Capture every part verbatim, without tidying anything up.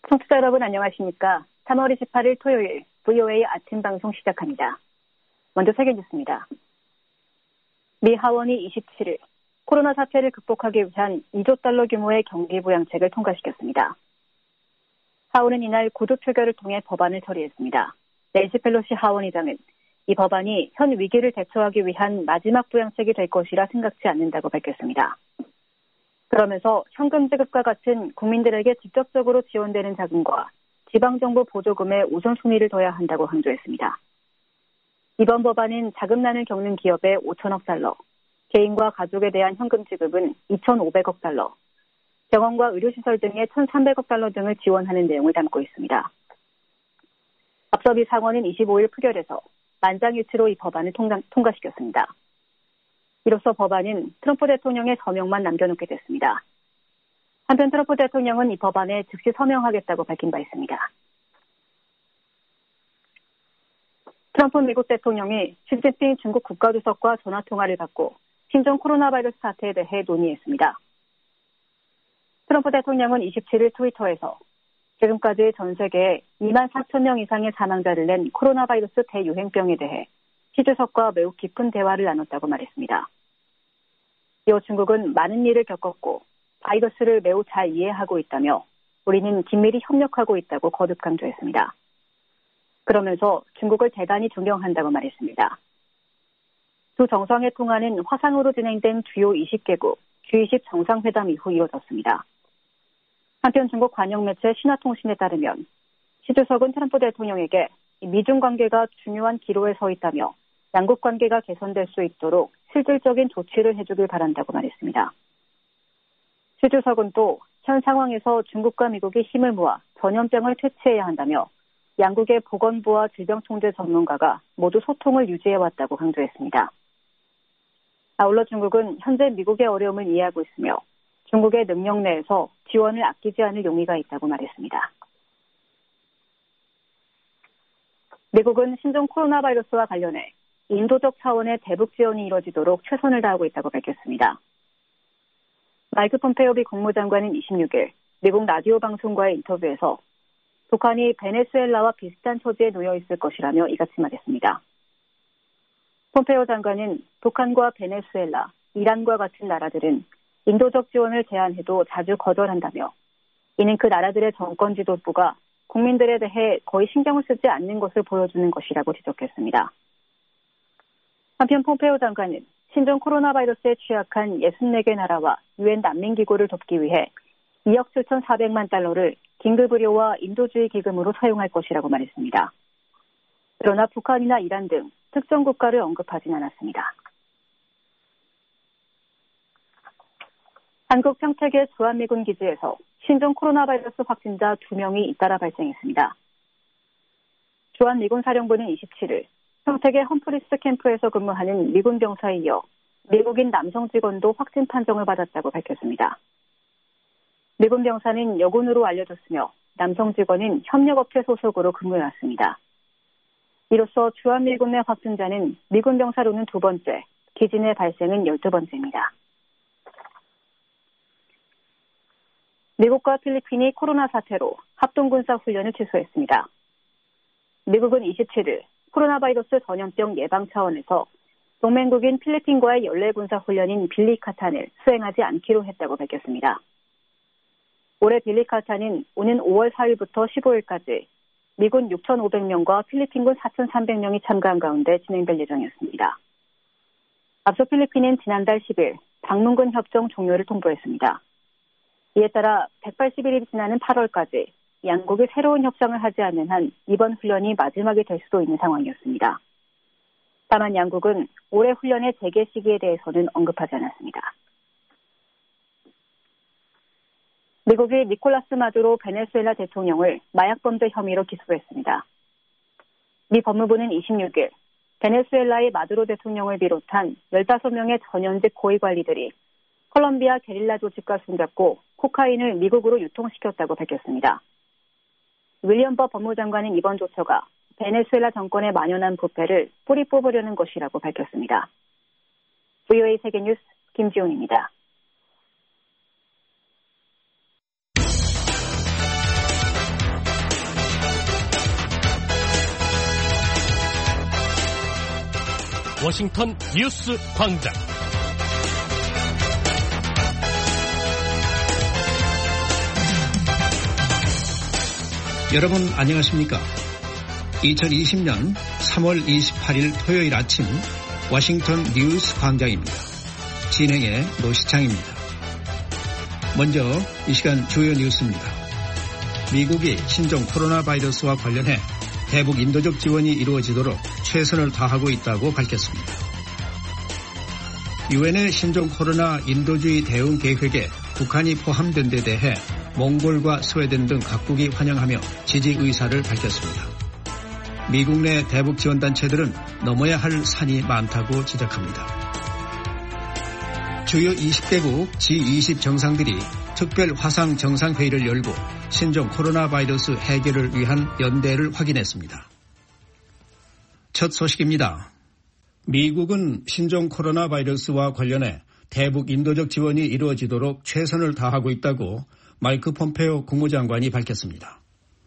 청취자 여러분 안녕하십니까? 삼월 이십팔일 토요일 브이오에이 아침 방송 시작합니다. 먼저 세계 뉴스입니다. 미 하원이 이십칠일 코로나 사태를 극복하기 위한 이조 달러 규모의 경기 부양책을 통과시켰습니다. 하원은 이날 구두 표결을 통해 법안을 처리했습니다. 낸시 펠로시 하원의장은 이 법안이 현 위기를 대처하기 위한 마지막 부양책이 될 것이라 생각지 않는다고 밝혔습니다. 그러면서 현금 지급과 같은 국민들에게 직접적으로 지원되는 자금과 지방정부 보조금에 우선순위를 둬야 한다고 강조했습니다. 이번 법안은 자금난을 겪는 기업에 오천억 달러, 개인과 가족에 대한 현금 지급은 이천오백억 달러, 병원과 의료시설 등의 천삼백억 달러 등을 지원하는 내용을 담고 있습니다. 앞서 미 상원은 이십오일 표결에서 만장일치로 이 법안을 통과, 통과시켰습니다. 이로써 법안은 트럼프 대통령의 서명만 남겨놓게 됐습니다. 한편 트럼프 대통령은 이 법안에 즉시 서명하겠다고 밝힌 바 있습니다. 트럼프 미국 대통령이 시진핑 중국 국가주석과 전화통화를 갖고 신종 코로나 바이러스 사태에 대해 논의했습니다. 트럼프 대통령은 이십칠일 트위터에서 지금까지 전 세계에 이만 사천 명 이상의 사망자를 낸 코로나 바이러스 대유행병에 대해 시 주석과 매우 깊은 대화를 나눴다고 말했습니다. 이어 중국은 많은 일을 겪었고 바이러스를 매우 잘 이해하고 있다며 우리는 긴밀히 협력하고 있다고 거듭 강조했습니다. 그러면서 중국을 대단히 존경한다고 말했습니다. 두 정상의 통화는 화상으로 진행된 주요 이십 개국 지 이십 정상회담 이후 이뤄졌습니다. 한편 중국 관영 매체 신화통신에 따르면 시 주석은 트럼프 대통령에게 미중 관계가 중요한 기로에 서 있다며 양국 관계가 개선될 수 있도록 실질적인 조치를 해주길 바란다고 말했습니다. 시 주석은 또 현 상황에서 중국과 미국이 힘을 모아 전염병을 퇴치해야 한다며 양국의 보건부와 질병통제 전문가가 모두 소통을 유지해왔다고 강조했습니다. 아울러 중국은 현재 미국의 어려움을 이해하고 있으며 중국의 능력 내에서 지원을 아끼지 않을 용의가 있다고 말했습니다. 미국은 신종 코로나 바이러스와 관련해 인도적 차원의 대북 지원이 이뤄지도록 최선을 다하고 있다고 밝혔습니다. 마이크 폼페오 미 국무장관은 이십육일 미국 라디오 방송과의 인터뷰에서 북한이 베네수엘라와 비슷한 처지에 놓여 있을 것이라며 이같이 말했습니다. 폼페오 장관은 북한과 베네수엘라, 이란과 같은 나라들은 인도적 지원을 제안해도 자주 거절한다며 이는 그 나라들의 정권 지도부가 국민들에 대해 거의 신경을 쓰지 않는 것을 보여주는 것이라고 지적했습니다. 한편 폼페오 장관은 신종 코로나 바이러스에 취약한 예순네 개 나라와 유엔 난민기구를 돕기 위해 이억 칠천사백만 달러를 긴급의료와 인도주의 기금으로 사용할 것이라고 말했습니다. 그러나 북한이나 이란 등 특정 국가를 언급하진 않았습니다. 한국 평택의 주한미군 기지에서 신종 코로나 바이러스 확진자 두 명이 잇따라 발생했습니다. 주한미군 사령부는 이십칠일 평택의 험프리스 캠프에서 근무하는 미군 병사에 이어 미국인 남성 직원도 확진 판정을 받았다고 밝혔습니다. 미군 병사는 여군으로 알려졌으며 남성 직원은 협력업체 소속으로 근무해왔습니다. 이로써 주한미군 내 확진자는 미군 병사로는 두 번째, 기지 내 발생은 열두 번째입니다. 미국과 필리핀이 코로나 사태로 합동군사훈련을 취소했습니다. 미국은 이십칠일 코로나 바이러스 전염병 예방 차원에서 동맹국인 필리핀과의 연례 군사훈련인 빌리카탄을 수행하지 않기로 했다고 밝혔습니다. 올해 빌리카탄은 오는 오월 사일부터 십오일까지 미군 육천오백 명과 필리핀군 사천삼백 명이 참가한 가운데 진행될 예정이었습니다. 앞서 필리핀은 지난달 십일 방문군 협정 종료를 통보했습니다. 이에 따라 백팔십일이 지나는 팔월까지 양국이 새로운 협상을 하지 않는 한 이번 훈련이 마지막이 될 수도 있는 상황이었습니다. 다만 양국은 올해 훈련의 재개 시기에 대해서는 언급하지 않았습니다. 미국이 니콜라스 마두로 베네수엘라 대통령을 마약범죄 혐의로 기소했습니다. 미 법무부는 이십육일 베네수엘라의 마두로 대통령을 비롯한 열다섯 명의 전현직 고위관리들이 콜롬비아 게릴라 조직과 손잡고 코카인을 미국으로 유통시켰다고 밝혔습니다. 윌리엄 버 법무장관은 이번 조처가 베네수엘라 정권에 만연한 부패를 뿌리 뽑으려는 것이라고 밝혔습니다. 브이오에이 세계뉴스 김지훈입니다. 워싱턴 뉴스 광장. 여러분 안녕하십니까? 이천이십 년 삼월 이십팔일 토요일 아침 워싱턴 뉴스 광장입니다. 진행의 노시창입니다. 먼저 이 시간 주요 뉴스입니다. 미국이 신종 코로나 바이러스와 관련해 대북 인도적 지원이 이루어지도록 최선을 다하고 있다고 밝혔습니다. 유엔의 신종 코로나 인도주의 대응 계획에 북한이 포함된 데 대해 몽골과 스웨덴 등 각국이 환영하며 지지 의사를 밝혔습니다. 미국 내 대북 지원단체들은 넘어야 할 산이 많다고 지적합니다. 주요 이십 개국 지 이십 정상들이 특별 화상 정상회의를 열고 신종 코로나 바이러스 해결을 위한 연대를 확인했습니다. 첫 소식입니다. 미국은 신종 코로나 바이러스와 관련해 대북 인도적 지원이 이루어지도록 최선을 다하고 있다고 마이크 폼페오 국무장관이 밝혔습니다.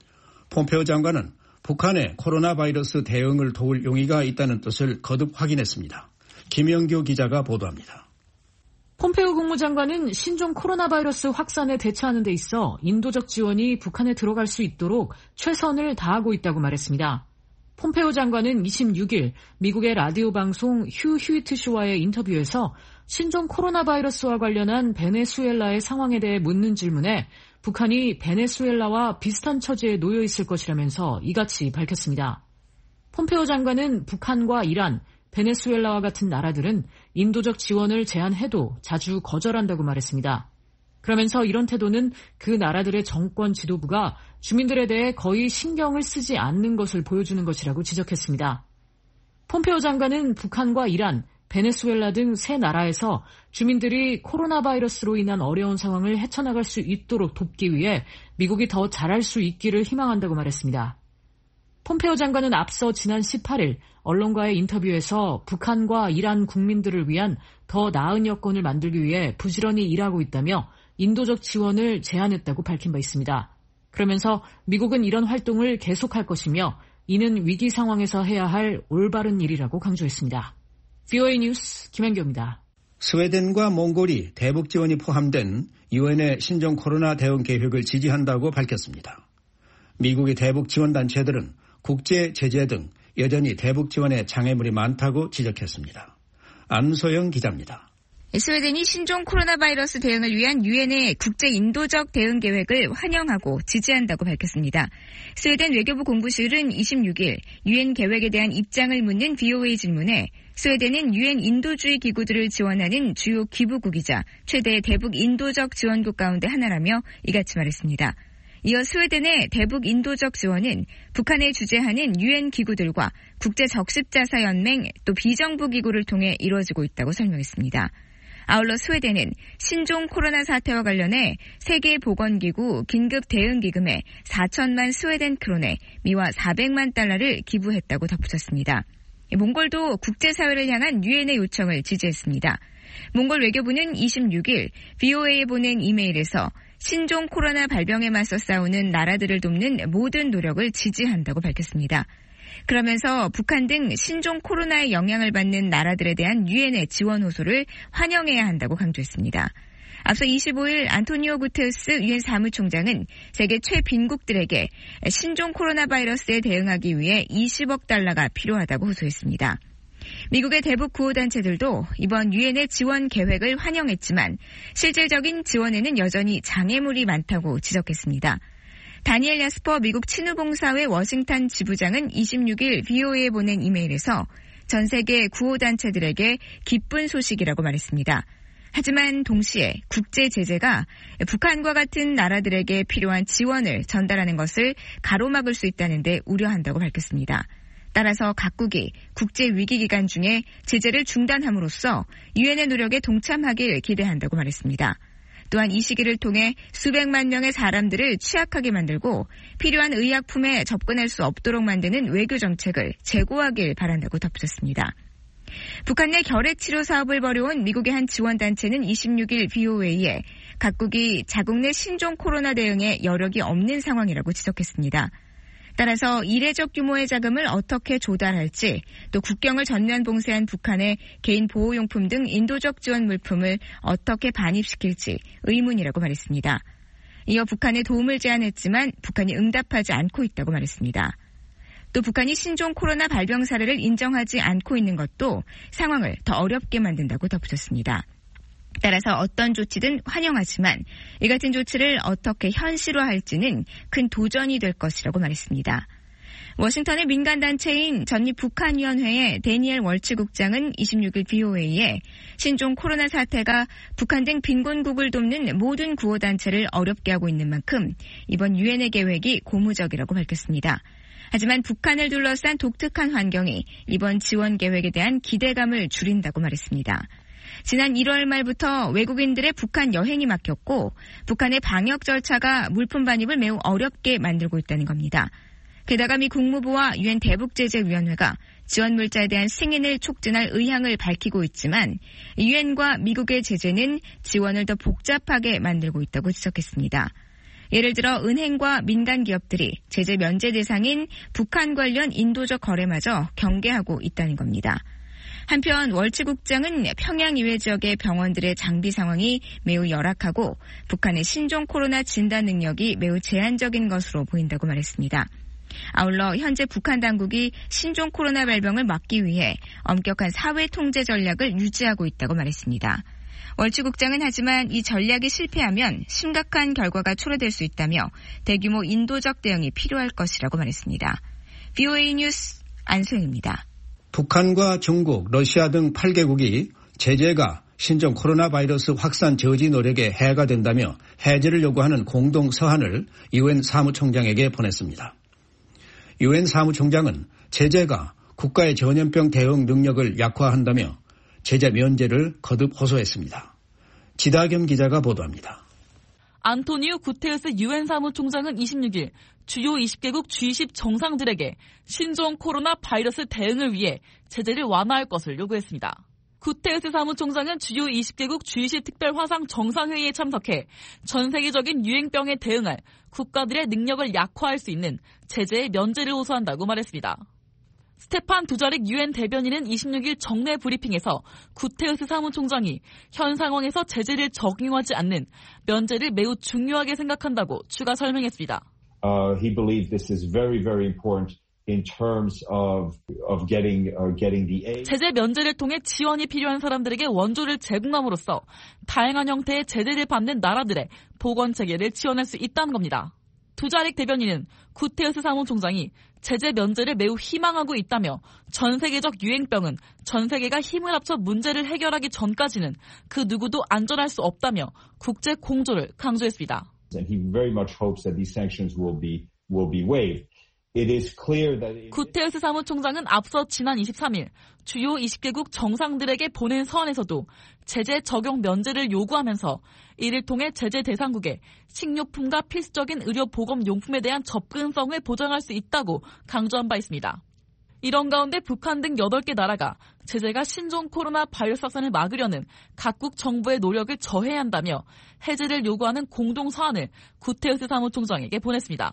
폼페오 장관은 북한의 코로나 바이러스 대응을 도울 용의가 있다는 뜻을 거듭 확인했습니다. 김영규 기자가 보도합니다. 폼페오 국무장관은 신종 코로나 바이러스 확산에 대처하는 데 있어 인도적 지원이 북한에 들어갈 수 있도록 최선을 다하고 있다고 말했습니다. 폼페오 장관은 이십육일 미국의 라디오 방송 휴 휴이트쇼와의 인터뷰에서 신종 코로나 바이러스와 관련한 베네수엘라의 상황에 대해 묻는 질문에 북한이 베네수엘라와 비슷한 처지에 놓여 있을 것이라면서 이같이 밝혔습니다. 폼페오 장관은 북한과 이란, 베네수엘라와 같은 나라들은 인도적 지원을 제안해도 자주 거절한다고 말했습니다. 그러면서 이런 태도는 그 나라들의 정권 지도부가 주민들에 대해 거의 신경을 쓰지 않는 것을 보여주는 것이라고 지적했습니다. 폼페오 장관은 북한과 이란, 베네수엘라 등 세 나라에서 주민들이 코로나 바이러스로 인한 어려운 상황을 헤쳐나갈 수 있도록 돕기 위해 미국이 더 잘할 수 있기를 희망한다고 말했습니다. 폼페오 장관은 앞서 지난 십팔일 언론과의 인터뷰에서 북한과 이란 국민들을 위한 더 나은 여건을 만들기 위해 부지런히 일하고 있다며 인도적 지원을 제안했다고 밝힌 바 있습니다. 그러면서 미국은 이런 활동을 계속할 것이며 이는 위기 상황에서 해야 할 올바른 일이라고 강조했습니다. 브이오에이 뉴스 김현교입니다. 스웨덴과 몽골이 대북 지원이 포함된 유엔의 신종 코로나 대응 계획을 지지한다고 밝혔습니다. 미국의 대북 지원 단체들은 국제 제재 등 여전히 대북 지원에 장애물이 많다고 지적했습니다. 안소영 기자입니다. 스웨덴이 신종 코로나 바이러스 대응을 위한 유엔의 국제 인도적 대응 계획을 환영하고 지지한다고 밝혔습니다. 스웨덴 외교부 공보실은 이십육일 유엔 계획에 대한 입장을 묻는 브이오에이 질문에 스웨덴은 유엔 인도주의 기구들을 지원하는 주요 기부국이자 최대 대북 인도적 지원국 가운데 하나라며 이같이 말했습니다. 이어 스웨덴의 대북 인도적 지원은 북한에 주재하는 유엔 기구들과 국제적십자사연맹 또 비정부 기구를 통해 이루어지고 있다고 설명했습니다. 아울러 스웨덴은 신종 코로나 사태와 관련해 세계보건기구 긴급대응기금에 사천만 스웨덴 크론에 미화 사백만 달러를 기부했다고 덧붙였습니다. 몽골도 국제사회를 향한 유엔의 요청을 지지했습니다. 몽골 외교부는 이십육일 브이오에이에 보낸 이메일에서 신종 코로나 발병에 맞서 싸우는 나라들을 돕는 모든 노력을 지지한다고 밝혔습니다. 그러면서 북한 등 신종 코로나의 영향을 받는 나라들에 대한 유엔의 지원 호소를 환영해야 한다고 강조했습니다. 앞서 이십오일 안토니오 구테르스 유엔 사무총장은 세계 최빈국들에게 신종 코로나 바이러스에 대응하기 위해 이십억 달러가 필요하다고 호소했습니다. 미국의 대북 구호단체들도 이번 유엔의 지원 계획을 환영했지만 실질적인 지원에는 여전히 장애물이 많다고 지적했습니다. 다니엘 야스퍼 미국 친후봉사회 워싱턴 지부장은 이십육일 브이오에이에 보낸 이메일에서 전 세계 구호단체들에게 기쁜 소식이라고 말했습니다. 하지만 동시에 국제 제재가 북한과 같은 나라들에게 필요한 지원을 전달하는 것을 가로막을 수 있다는 데 우려한다고 밝혔습니다. 따라서 각국이 국제 위기 기간 중에 제재를 중단함으로써 유엔의 노력에 동참하길 기대한다고 말했습니다. 또한 이 시기를 통해 수백만 명의 사람들을 취약하게 만들고 필요한 의약품에 접근할 수 없도록 만드는 외교 정책을 재고하길 바란다고 덧붙였습니다. 북한 내 결핵치료 사업을 벌여온 미국의 한 지원단체는 이십육일 브이오에이에 각국이 자국 내 신종 코로나 대응에 여력이 없는 상황이라고 지적했습니다. 따라서 이례적 규모의 자금을 어떻게 조달할지, 또 국경을 전면 봉쇄한 북한의 개인 보호용품 등 인도적 지원 물품을 어떻게 반입시킬지 의문이라고 말했습니다. 이어 북한에 도움을 제안했지만 북한이 응답하지 않고 있다고 말했습니다. 또 북한이 신종 코로나 발병 사례를 인정하지 않고 있는 것도 상황을 더 어렵게 만든다고 덧붙였습니다. 따라서 어떤 조치든 환영하지만 이 같은 조치를 어떻게 현실화할지는 큰 도전이 될 것이라고 말했습니다. 워싱턴의 민간단체인 전립북한위원회의 데니엘 월치 국장은 이십육일 브이오에이에 신종 코로나 사태가 북한 등 빈곤국을 돕는 모든 구호단체를 어렵게 하고 있는 만큼 이번 유엔의 계획이 고무적이라고 밝혔습니다. 하지만 북한을 둘러싼 독특한 환경이 이번 지원 계획에 대한 기대감을 줄인다고 말했습니다. 지난 일월 말부터 외국인들의 북한 여행이 막혔고 북한의 방역 절차가 물품 반입을 매우 어렵게 만들고 있다는 겁니다. 게다가 미 국무부와 유엔 대북제재위원회가 지원 물자에 대한 승인을 촉진할 의향을 밝히고 있지만 유엔과 미국의 제재는 지원을 더 복잡하게 만들고 있다고 지적했습니다. 예를 들어 은행과 민간 기업들이 제재 면제 대상인 북한 관련 인도적 거래마저 경계하고 있다는 겁니다. 한편 월치 국장은 평양 이외 지역의 병원들의 장비 상황이 매우 열악하고 북한의 신종 코로나 진단 능력이 매우 제한적인 것으로 보인다고 말했습니다. 아울러 현재 북한 당국이 신종 코로나 발병을 막기 위해 엄격한 사회 통제 전략을 유지하고 있다고 말했습니다. 월치 국장은 하지만 이 전략이 실패하면 심각한 결과가 초래될 수 있다며 대규모 인도적 대응이 필요할 것이라고 말했습니다. 브이오에이 뉴스 안소영입니다. 북한과 중국, 러시아 등 팔 개국이 제재가 신종 코로나 바이러스 확산 저지 노력에 해가 된다며 해제를 요구하는 공동 서한을 유엔 사무총장에게 보냈습니다. 유엔 사무총장은 제재가 국가의 전염병 대응 능력을 약화한다며 제재 면제를 거듭 호소했습니다. 지다겸 기자가 보도합니다. 안토니오 구테르스 유엔 사무총장은 이십육일 주요 이십 개국 지 이십 정상들에게 신종 코로나 바이러스 대응을 위해 제재를 완화할 것을 요구했습니다. 구테르스 사무총장은 주요 이십 개국 지 이십 특별 화상 정상회의에 참석해 전 세계적인 유행병에 대응할 국가들의 능력을 약화할 수 있는 제재의 면제를 호소한다고 말했습니다. 스테판 두자릭 유엔 대변인은 이십육일 정례 브리핑에서 구테르스 사무총장이 현 상황에서 제재를 적용하지 않는 면제를 매우 중요하게 생각한다고 추가 설명했습니다. Uh, he believed this is very, very important in terms of of getting uh, getting the aid. 제재 면제를 통해 지원이 필요한 사람들에게 원조를 제공함으로써 다양한 형태의 제재를 받는 나라들의 보건 체계를 지원할 수 있다는 겁니다. 두자릭 대변인은 구테르스 사무총장이 제재 면제를 매우 희망하고 있다며 전 세계적 유행병은 전 세계가 힘을 합쳐 문제를 해결하기 전까지는 그 누구도 안전할 수 없다며 국제 공조를 강조했습니다. And he very much hopes that these sanctions will be will be waived. It is clear that 구테르스 사무총장은 앞서 지난 이십삼일 주요 이십 개국 정상들에게 보낸 서한에서도 제재 적용 면제를 요구하면서 이를 통해 제재 대상국에 식료품과 필수적인 의료 보건 용품에 대한 접근성을 보장할 수 있다고 강조한 바 있습니다. 이런 가운데 북한 등 여덟 개 나라가 제재가 신종 코로나 바이러스 확산을 막으려는 각국 정부의 노력을 저해야 한다며 해제를 요구하는 공동 서한을 구테르스 사무총장에게 보냈습니다.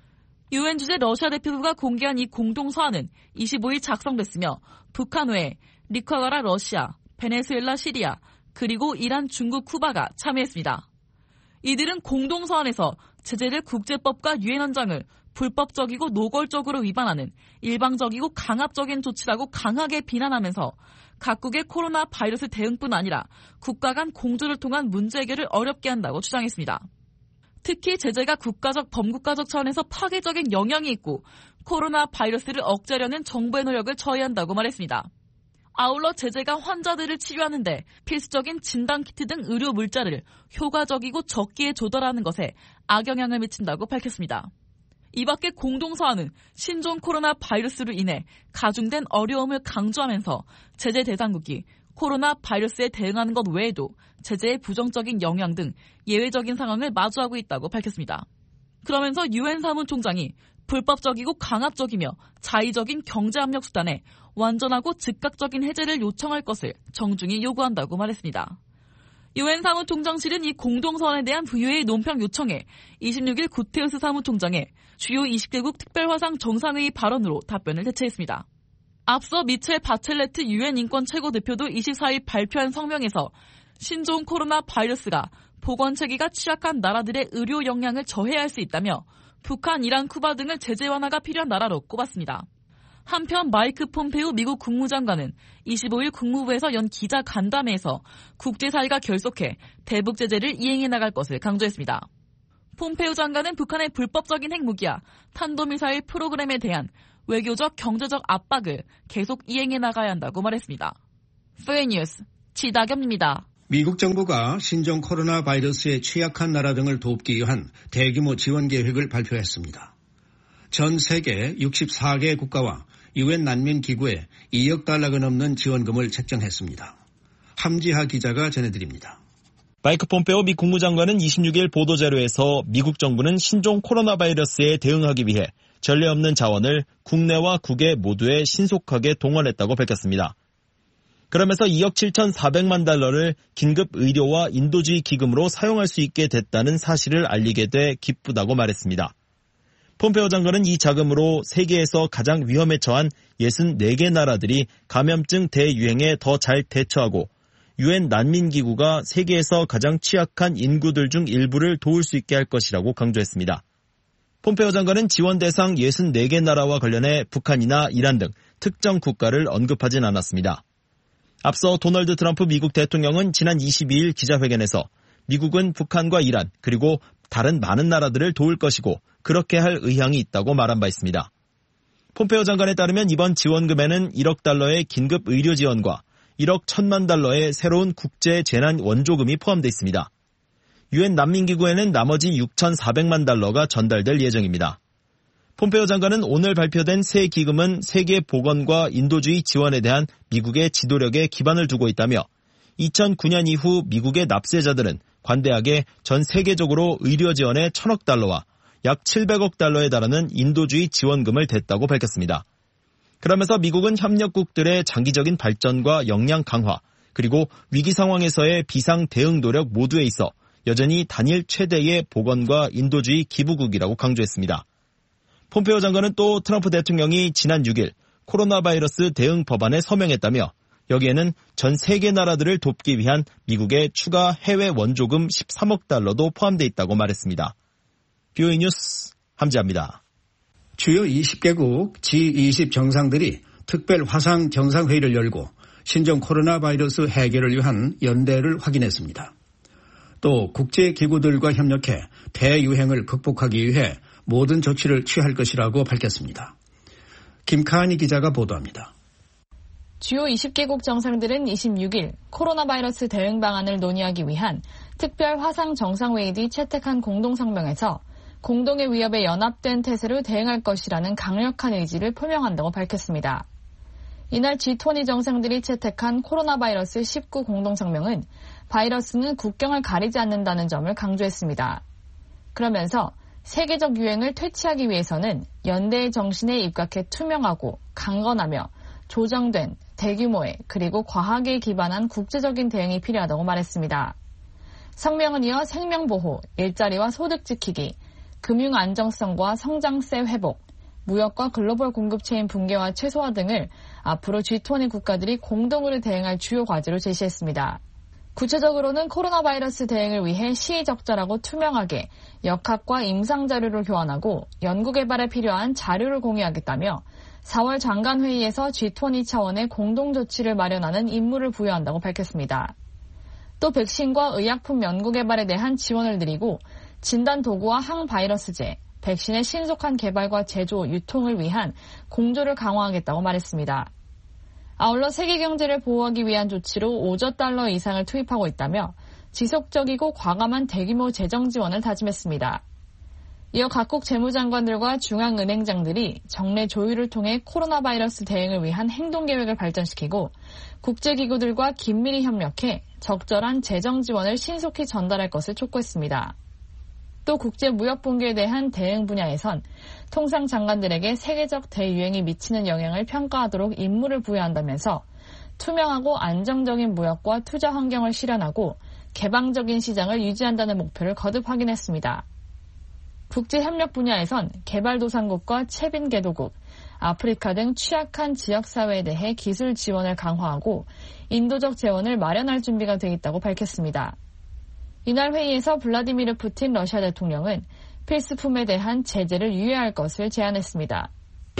유엔 주재 러시아 대표부가 공개한 이 공동 서한은 이십오일 작성됐으며 북한 외에 니카라과 러시아, 베네수엘라, 시리아, 그리고 이란, 중국, 쿠바가 참여했습니다. 이들은 공동 서한에서 제재를 국제법과 유엔 헌장을 불법적이고 노골적으로 위반하는 일방적이고 강압적인 조치라고 강하게 비난하면서 각국의 코로나 바이러스 대응뿐 아니라 국가 간 공조를 통한 문제 해결을 어렵게 한다고 주장했습니다. 특히 제재가 국가적 범국가적 차원에서 파괴적인 영향이 있고 코로나 바이러스를 억제하려는 정부의 노력을 저해한다고 말했습니다. 아울러 제재가 환자들을 치료하는 데 필수적인 진단키트 등 의료 물자를 효과적이고 적기에 조달하는 것에 악영향을 미친다고 밝혔습니다. 이 밖에 공동서한은 신종 코로나 바이러스로 인해 가중된 어려움을 강조하면서 제재 대상국이 코로나 바이러스에 대응하는 것 외에도 제재의 부정적인 영향 등 예외적인 상황을 마주하고 있다고 밝혔습니다. 그러면서 유엔 사무총장이 불법적이고 강압적이며 자의적인 경제압력 수단에 완전하고 즉각적인 해제를 요청할 것을 정중히 요구한다고 말했습니다. 유엔 사무총장실은 이 공동선언에 대한 부유의 논평 요청에 이십육 일 구테르스 사무총장의 주요 이십 개국 특별화상 정상회의 발언으로 답변을 대체했습니다. 앞서 미첼 바첼레트 유엔 인권 최고대표도 이십사 일 발표한 성명에서 신종 코로나 바이러스가 보건체계가 취약한 나라들의 의료 역량을 저해할 수 있다며 북한, 이란, 쿠바 등을 제재 완화가 필요한 나라로 꼽았습니다. 한편 마이크 폼페오 미국 국무장관은 이십오 일 국무부에서 연 기자 간담회에서 국제사회가 결속해 대북 제재를 이행해 나갈 것을 강조했습니다. 폼페오 장관은 북한의 불법적인 핵무기와 탄도미사일 프로그램에 대한 외교적, 경제적 압박을 계속 이행해 나가야 한다고 말했습니다. 프레이뉴스 지다겸입니다. 미국 정부가 신종 코로나 바이러스에 취약한 나라 등을 돕기 위한 대규모 지원 계획을 발표했습니다. 전 세계 육십사 개 국가와 유엔 난민기구에 이억 달러가 넘는 지원금을 책정했습니다. 함지하 기자가 전해드립니다. 마이크 폼페오 미 국무장관은 이십육 일 보도자료에서 미국 정부는 신종 코로나 바이러스에 대응하기 위해 전례 없는 자원을 국내와 국외 모두에 신속하게 동원했다고 밝혔습니다. 그러면서 이억 칠천사백만 달러를 긴급 의료와 인도주의 기금으로 사용할 수 있게 됐다는 사실을 알리게 돼 기쁘다고 말했습니다. 폼페오 장관은 이 자금으로 세계에서 가장 위험에 처한 육십사 개 나라들이 감염증 대유행에 더 잘 대처하고 유엔 난민기구가 세계에서 가장 취약한 인구들 중 일부를 도울 수 있게 할 것이라고 강조했습니다. 폼페오 장관은 지원 대상 육십사 개 나라와 관련해 북한이나 이란 등 특정 국가를 언급하진 않았습니다. 앞서 도널드 트럼프 미국 대통령은 지난 이십이 일 기자회견에서 미국은 북한과 이란 그리고 다른 많은 나라들을 도울 것이고 그렇게 할 의향이 있다고 말한 바 있습니다. 폼페오 장관에 따르면 이번 지원금에는 일억 달러의 긴급 의료 지원과 일억 천만 달러의 새로운 국제 재난 원조금이 포함되어 있습니다. 유엔 난민기구에는 나머지 육천사백만 달러가 전달될 예정입니다. 폼페오 장관은 오늘 발표된 새 기금은 세계 보건과 인도주의 지원에 대한 미국의 지도력에 기반을 두고 있다며 이천구 년 이후 미국의 납세자들은 관대하게 전 세계적으로 의료 지원에 천억 달러와 약 칠백억 달러에 달하는 인도주의 지원금을 댔다고 밝혔습니다. 그러면서 미국은 협력국들의 장기적인 발전과 역량 강화, 그리고 위기 상황에서의 비상 대응 노력 모두에 있어 여전히 단일 최대의 보건과 인도주의 기부국이라고 강조했습니다. 폼페오 장관은 또 트럼프 대통령이 지난 육 일 코로나 바이러스 대응 법안에 서명했다며 여기에는 전 세계 나라들을 돕기 위한 미국의 추가 해외 원조금 십삼억 달러도 포함되어 있다고 말했습니다. 뷰이 뉴스 함지아입니다. 주요 이십 개국 지 이십 정상들이 특별 화상 정상회의를 열고 신종 코로나 바이러스 해결을 위한 연대를 확인했습니다. 또 국제기구들과 협력해 대유행을 극복하기 위해 모든 조치를 취할 것이라고 밝혔습니다. 김카니 기자가 보도합니다. 주요 이십 개국 정상들은 이십육 일 코로나 바이러스 대응 방안을 논의하기 위한 특별 화상 정상회의 뒤 채택한 공동성명에서 공동의 위협에 연합된 태세로 대응할 것이라는 강력한 의지를 표명한다고 밝혔습니다. 이날 지 이십 정상들이 채택한 코로나 바이러스 십구 공동성명은 바이러스는 국경을 가리지 않는다는 점을 강조했습니다. 그러면서 세계적 유행을 퇴치하기 위해서는 연대의 정신에 입각해 투명하고 강건하며 조정된 대규모의 그리고 과학에 기반한 국제적인 대응이 필요하다고 말했습니다. 성명은 이어 생명보호, 일자리와 소득 지키기, 금융 안정성과 성장세 회복, 무역과 글로벌 공급체인 붕괴와 최소화 등을 앞으로 지 이십 국가들이 공동으로 대응할 주요 과제로 제시했습니다. 구체적으로는 코로나 바이러스 대응을 위해 시의적절하고 투명하게 역학과 임상자료를 교환하고 연구개발에 필요한 자료를 공유하겠다며 사월 장관회의에서 지 이십 차원의 공동조치를 마련하는 임무를 부여한다고 밝혔습니다. 또 백신과 의약품 연구개발에 대한 지원을 드리고 진단도구와 항바이러스제, 백신의 신속한 개발과 제조, 유통을 위한 공조를 강화하겠다고 말했습니다. 아울러 세계 경제를 보호하기 위한 조치로 오조 달러 이상을 투입하고 있다며 지속적이고 과감한 대규모 재정 지원을 다짐했습니다. 이어 각국 재무장관들과 중앙은행장들이 정례 조율을 통해 코로나 바이러스 대응을 위한 행동계획을 발전시키고 국제기구들과 긴밀히 협력해 적절한 재정 지원을 신속히 전달할 것을 촉구했습니다. 또 국제무역 붕괴에 대한 대응 분야에선 통상 장관들에게 세계적 대유행이 미치는 영향을 평가하도록 임무를 부여한다면서 투명하고 안정적인 무역과 투자 환경을 실현하고 개방적인 시장을 유지한다는 목표를 거듭 확인했습니다. 국제협력 분야에선 개발도상국과 채빈개도국, 아프리카 등 취약한 지역사회에 대해 기술 지원을 강화하고 인도적 재원을 마련할 준비가 돼 있다고 밝혔습니다. 이날 회의에서 블라디미르 푸틴 러시아 대통령은 필수품에 대한 제재를 유예할 것을 제안했습니다.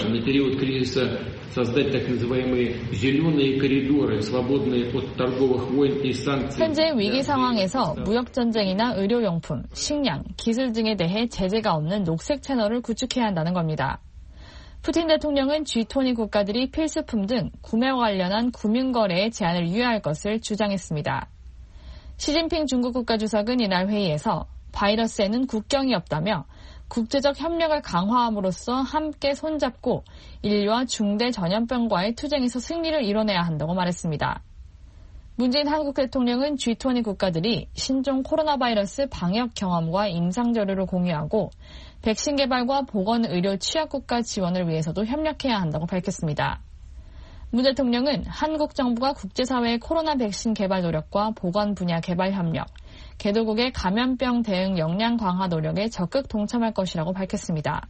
현재 위기 상황에서 무역전쟁이나 의료용품, 식량, 기술 등에 대해 제재가 없는 녹색 채널을 구축해야 한다는 겁니다. 푸틴 대통령은 지 이십 국가들이 필수품 등 구매와 관련한 금융거래에 제한을 유예할 것을 주장했습니다. 시진핑 중국 국가주석은 이날 회의에서 바이러스에는 국경이 없다며 국제적 협력을 강화함으로써 함께 손잡고 인류와 중대 전염병과의 투쟁에서 승리를 이뤄내야 한다고 말했습니다. 문재인 한국 대통령은 지 이십 국가들이 신종 코로나 바이러스 방역 경험과 임상 자료를 공유하고 백신 개발과 보건의료 취약국가 지원을 위해서도 협력해야 한다고 밝혔습니다. 문 대통령은 한국 정부가 국제사회의 코로나 백신 개발 노력과 보건 분야 개발 협력, 개도국의 감염병 대응 역량 강화 노력에 적극 동참할 것이라고 밝혔습니다.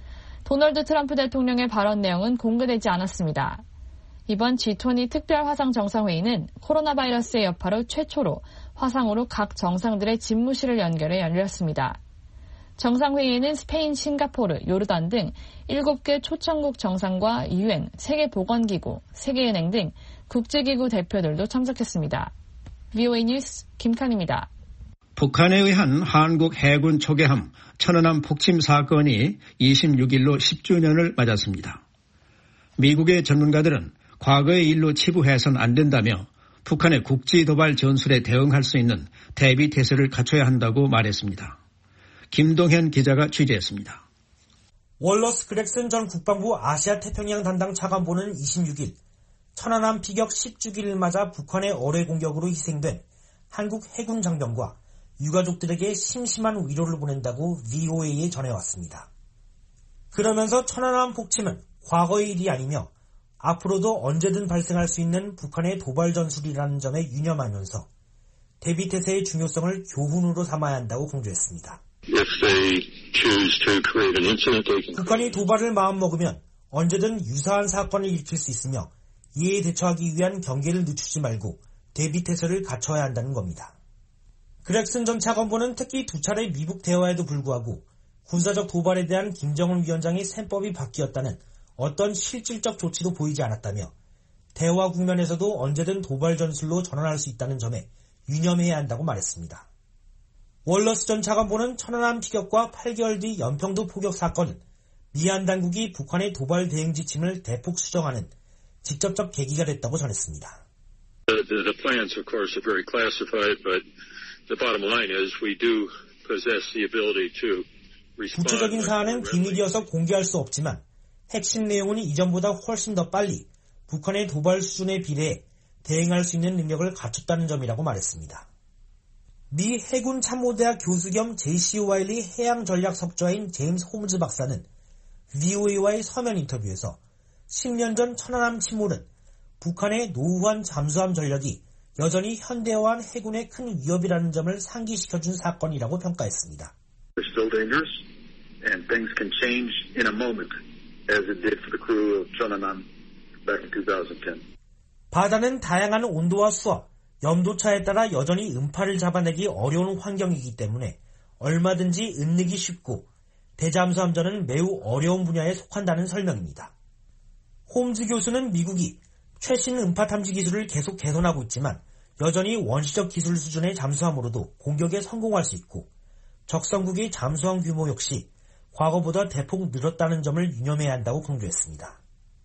도널드 트럼프 대통령의 발언 내용은 공개되지 않았습니다. 이번 지 이십 특별 화상 정상회의는 코로나 바이러스의 여파로 최초로 화상으로 각 정상들의 집무실을 연결해 열렸습니다. 정상회의에는 스페인, 싱가포르, 요르단 등 일곱 개 초청국 정상과 유엔, 세계보건기구, 세계은행 등 국제기구 대표들도 참석했습니다. 브이오에이 뉴스 김칸입니다. 북한에 의한 한국 해군 초계함 천안함 폭침 사건이 이십육 일로 십 주년을 맞았습니다. 미국의 전문가들은 과거의 일로 치부해서는 안 된다며 북한의 국지 도발 전술에 대응할 수 있는 대비 태세를 갖춰야 한다고 말했습니다. 김동현 기자가 취재했습니다. 월러스 그렉슨 전 국방부 아시아 태평양 담당 차관보는 이십육 일 천안함 피격 십 주기를 맞아 북한의 어뢰 공격으로 희생된 한국 해군 장병과 유가족들에게 심심한 위로를 보낸다고 브이오에이에 전해왔습니다. 그러면서 천안함 폭침은 과거의 일이 아니며 앞으로도 언제든 발생할 수 있는 북한의 도발 전술이라는 점에 유념하면서 대비태세의 중요성을 교훈으로 삼아야 한다고 강조했습니다. 북한이 도발을 마음먹으면 언제든 유사한 사건을 일으킬 수 있으며 이에 대처하기 위한 경계를 늦추지 말고 대비태세를 갖춰야 한다는 겁니다. 그렉슨 전 차관보는 특히 두 차례 미국 대화에도 불구하고 군사적 도발에 대한 김정은 위원장의 셈법이 바뀌었다는 어떤 실질적 조치도 보이지 않았다며 대화 국면에서도 언제든 도발 전술로 전환할 수 있다는 점에 유념해야 한다고 말했습니다. 월러스 전 차관보는 천안함 피격과 팔 개월 뒤 연평도 포격 사건은 미얀 당국이 북한의 도발 대응 지침을 대폭 수정하는 직접적 계기가 됐다고 전했습니다. The, the plans, of course, are very classified, but the bottom line is we do possess the ability to respond. 구체적인 사안은 비밀이어서 공개할 수 없지만 핵심 내용은 이전보다 훨씬 더 빨리 북한의 도발 수준에 비례해 대응할 수 있는 능력을 갖췄다는 점이라고 말했습니다. 미 해군 참모대학 교수 겸 제이씨 와일리 해양전략 석좌인 제임스 홈즈 박사는 브이오에이와의 서면 인터뷰에서 십 년 전 천안함 침몰은 북한의 노후한 잠수함 전력이 여전히 현대화한 해군의 큰 위협이라는 점을 상기시켜준 사건이라고 평가했습니다. They're still dangerous, and things can change in a moment, as it did for the crew of Cheonan back in twenty ten. 바다는 다양한 온도와 수압, 염도차에 따라 여전히 음파를 잡아내기 어려운 환경이기 때문에 얼마든지 은닉이 쉽고 대잠수함전은 매우 어려운 분야에 속한다는 설명입니다. 홈즈 교수는 미국이 최신 음파 탐지 기술을 계속 개선하고 있지만 여전히 원시적 기술 수준의 잠수함으로도 공격에 성공할 수 있고 적성국의 잠수함 규모 역시 과거보다 대폭 늘었다는 점을 유념해야 한다고 강조했습니다.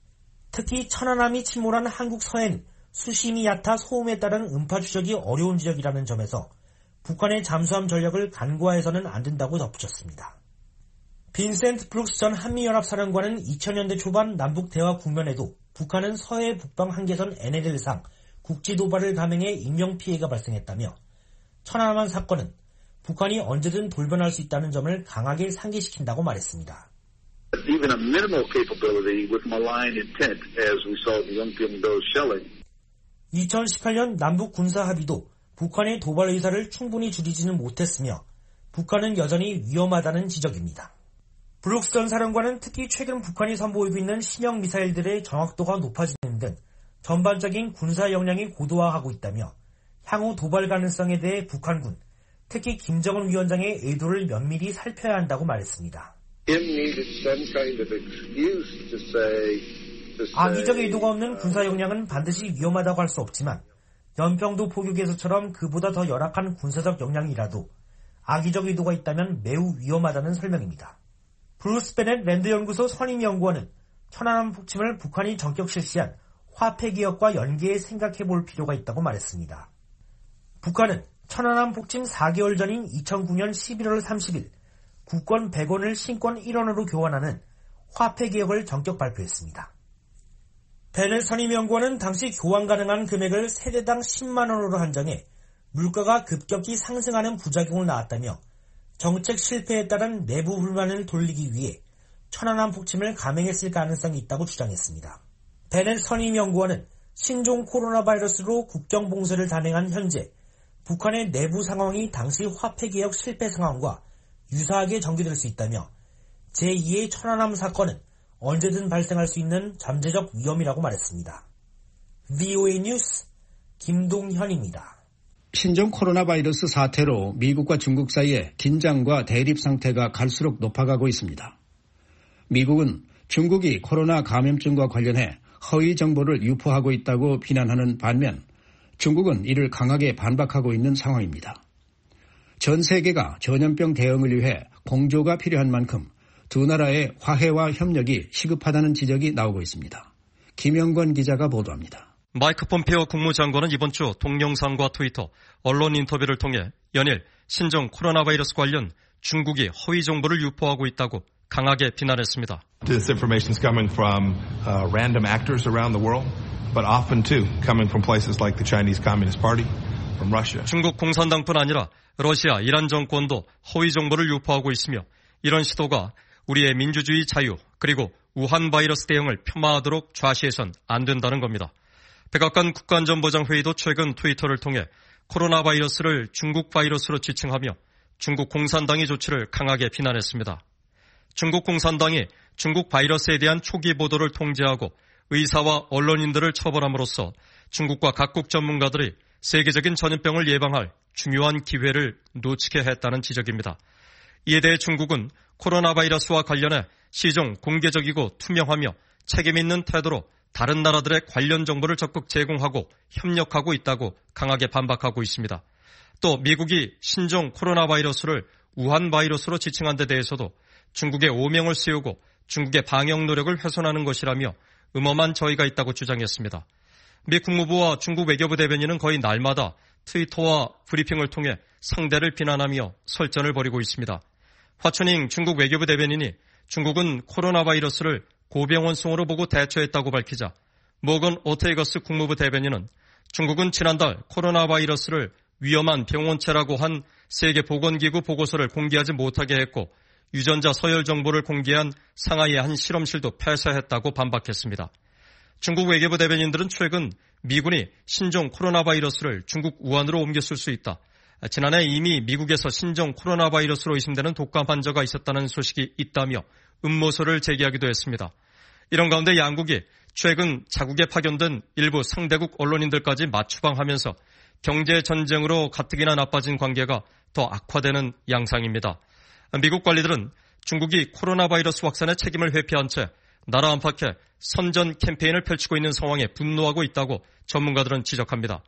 특히 천안함이 침몰한 한국 서해는 수심이 얕아 소음에 따른 음파 추적이 어려운 지역이라는 점에서 북한의 잠수함 전력을 간과해서는 안 된다고 덧붙였습니다. 빈센트 브룩스 전 한미연합사령관은 이천 년대 초반 남북 대화 국면에도 북한은 서해 북방 한계선 엔엘엘상 국지 도발을 감행해 인명피해가 발생했다며 천안함 사건은 북한이 언제든 돌변할 수 있다는 점을 강하게 상기시킨다고 말했습니다. Even a minimal capability with malign intent, as we saw the Yongbyon-do shelling. 이천십팔 년 남북 군사 합의도 북한의 도발 의사를 충분히 줄이지는 못했으며 북한은 여전히 위험하다는 지적입니다. 브룩스 전 사령관은 특히 최근 북한이 선보이고 있는 신형 미사일들의 정확도가 높아지는 등 전반적인 군사 역량이 고도화하고 있다며 향후 도발 가능성에 대해 북한군, 특히 김정은 위원장의 의도를 면밀히 살펴야 한다고 말했습니다. 악의적 의도가 없는 군사 역량은 반드시 위험하다고 할 수 없지만 연평도 포격에서처럼 그보다 더 열악한 군사적 역량이라도 악의적 의도가 있다면 매우 위험하다는 설명입니다. 브루스 베넷 랜드 연구소 선임 연구원은 천안함 폭침을 북한이 전격 실시한 화폐 개혁과 연계해 생각해 볼 필요가 있다고 말했습니다. 북한은 천안함 폭침 사 개월 전인 이천구 년 십일월 삼십일 국권 백 원을 신권 일 원으로 교환하는 화폐 개혁을 전격 발표했습니다. 베넷 선임 연구원은 당시 교환 가능한 금액을 세대당 십만 원으로 한정해 물가가 급격히 상승하는 부작용을 낳았다며 정책 실패에 따른 내부 불만을 돌리기 위해 천안함 폭침을 감행했을 가능성이 있다고 주장했습니다. 베넷 선임 연구원은 신종 코로나 바이러스로 국경 봉쇄를 단행한 현재 북한의 내부 상황이 당시 화폐 개혁 실패 상황과 유사하게 전개될 수 있다며 제이의 천안함 사건은 언제든 발생할 수 있는 잠재적 위험이라고 말했습니다. 브이오에이 뉴스 김동현입니다. 신종 코로나 바이러스 사태로 미국과 중국 사이에 긴장과 대립 상태가 갈수록 높아가고 있습니다. 미국은 중국이 코로나 감염증과 관련해 허위 정보를 유포하고 있다고 비난하는 반면 중국은 이를 강하게 반박하고 있는 상황입니다. 전 세계가 전염병 대응을 위해 공조가 필요한 만큼 두 나라의 화해와 협력이 시급하다는 지적이 나오고 있습니다. 김영권 기자가 보도합니다. 마이크 폼페오 국무장관은 이번 주 동영상과 트위터, 언론 인터뷰를 통해 연일 신종 코로나 바이러스 관련 중국이 허위 정보를 유포하고 있다고 강하게 비난했습니다. This information is coming from uh, random actors around the world, but often too coming from places like the Chinese Communist Party, from Russia. 중국 공산당뿐 아니라 러시아, 이란 정권도 허위 정보를 유포하고 있으며 이런 시도가 우리의 민주주의 자유 그리고 우한 바이러스 대응을 폄하하도록 좌시해선 안 된다는 겁니다. 백악관 국가안전보장회의도 최근 트위터를 통해 코로나 바이러스를 중국 바이러스로 지칭하며 중국 공산당의 조치를 강하게 비난했습니다. 중국 공산당이 중국 바이러스에 대한 초기 보도를 통제하고 의사와 언론인들을 처벌함으로써 중국과 각국 전문가들이 세계적인 전염병을 예방할 중요한 기회를 놓치게 했다는 지적입니다. 이에 대해 중국은 코로나 바이러스와 관련해 시종 공개적이고 투명하며 책임있는 태도로 다른 나라들의 관련 정보를 적극 제공하고 협력하고 있다고 강하게 반박하고 있습니다. 또 미국이 신종 코로나 바이러스를 우한 바이러스로 지칭한 데 대해서도 중국의 오명을 씌우고 중국의 방역 노력을 훼손하는 것이라며 음험한 저희가 있다고 주장했습니다. 미 국무부와 중국 외교부 대변인은 거의 날마다 트위터와 브리핑을 통해 상대를 비난하며 설전을 벌이고 있습니다. 화춘잉 중국 외교부 대변인이 중국은 코로나 바이러스를 고병원성으로 보고 대처했다고 밝히자 모건 오테이거스 국무부 대변인은 중국은 지난달 코로나 바이러스를 위험한 병원체라고 한 세계보건기구 보고서를 공개하지 못하게 했고 유전자 서열 정보를 공개한 상하이의 한 실험실도 폐쇄했다고 반박했습니다. 중국 외교부 대변인들은 최근 미군이 신종 코로나 바이러스를 중국 우한으로 옮겼을 수 있다. 지난해 이미 미국에서 신종 코로나 바이러스로 의심되는 독감 환자가 있었다는 소식이 있다며 음모설을 제기하기도 했습니다. 이런 가운데 양국이 최근 자국에 파견된 일부 상대국 언론인들까지 맞추방하면서 경제 전쟁으로 가뜩이나 나빠진 관계가 더 악화되는 양상입니다. 미국 관리들은 중국이 코로나 바이러스 확산의 책임을 회피한 채 나라 안팎에 선전 캠페인을 펼치고 있는 상황에 분노하고 있다고 전문가들은 지적합니다.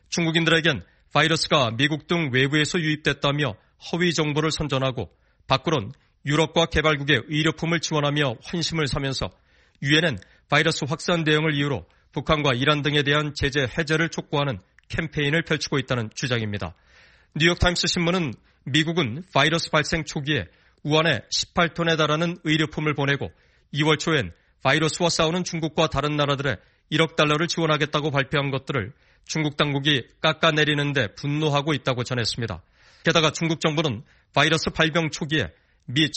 중국인들에겐 바이러스가 미국 등 외부에서 유입됐다며 허위 정보를 선전하고 밖으론 유럽과 개발국의 의료품을 지원하며 환심을 사면서 유엔은 바이러스 확산 대응을 이유로 북한과 이란 등에 대한 제재 해제를 촉구하는 캠페인을 펼치고 있다는 주장입니다. 뉴욕타임스 신문은 미국은 바이러스 발생 초기에 우한에 십팔 톤에 달하는 의료품을 보내고 이월 초엔 바이러스와 싸우는 중국과 다른 나라들에 일억 달러를 지원하겠다고 발표한 것들을 중국 당국이 깎아내리는데 분노하고 있다고 전했습니다. 게다가 중국 정부는 바이러스 발병 초기에 미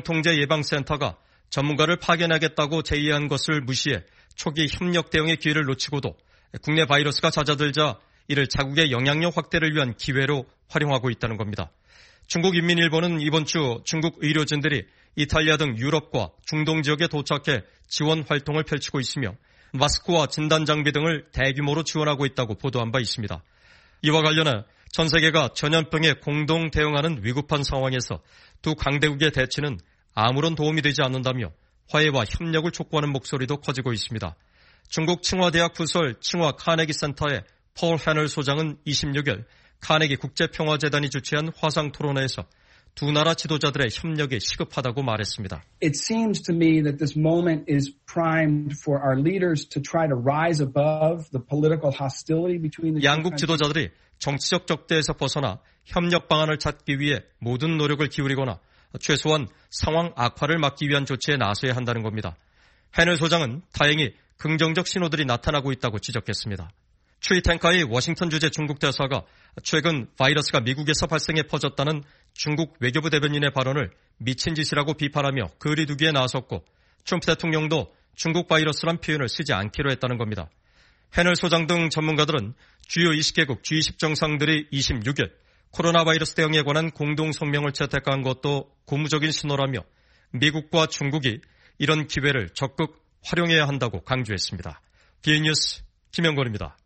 질병통제예방센터가 전문가를 파견하겠다고 제의한 것을 무시해 초기 협력 대응의 기회를 놓치고도 국내 바이러스가 잦아들자 이를 자국의 영향력 확대를 위한 기회로 활용하고 있다는 겁니다. 중국인민일보는 이번 주 중국 의료진들이 이탈리아 등 유럽과 중동 지역에 도착해 지원 활동을 펼치고 있으며 마스크와 진단 장비 등을 대규모로 지원하고 있다고 보도한 바 있습니다. 이와 관련해 전 세계가 전염병에 공동 대응하는 위급한 상황에서 두 강대국의 대치는 아무런 도움이 되지 않는다며 화해와 협력을 촉구하는 목소리도 커지고 있습니다. 중국 칭화대학 부설 칭화 카네기 센터의 폴 해널 소장은 이십육 일 카네기 국제평화재단이 주최한 화상 토론회에서 두 나라 지도자들의 협력이 시급하다고 말했습니다. It seems to me that this moment is primed for our leaders to try to rise above the political hostility between the 양국 지도자들이 정치적 적대에서 벗어나 협력 방안을 찾기 위해 모든 노력을 기울이거나 최소한 상황 악화를 막기 위한 조치에 나서야 한다는 겁니다. 해널 소장은 다행히 긍정적 신호들이 나타나고 있다고 지적했습니다. 추이 탱카의 워싱턴 주재 중국 대사가 최근 바이러스가 미국에서 발생해 퍼졌다는 중국 외교부 대변인의 발언을 미친 짓이라고 비판하며 거리두기에 나섰고 트럼프 대통령도 중국 바이러스란 표현을 쓰지 않기로 했다는 겁니다. 해널 소장 등 전문가들은 주요 이십 개국 지 이십 정상들이 이십육 일 코로나 바이러스 대응에 관한 공동 성명을 채택한 것도 고무적인 신호라며 미국과 중국이 이런 기회를 적극 활용해야 한다고 강조했습니다. 비엔뉴스 김영권입니다.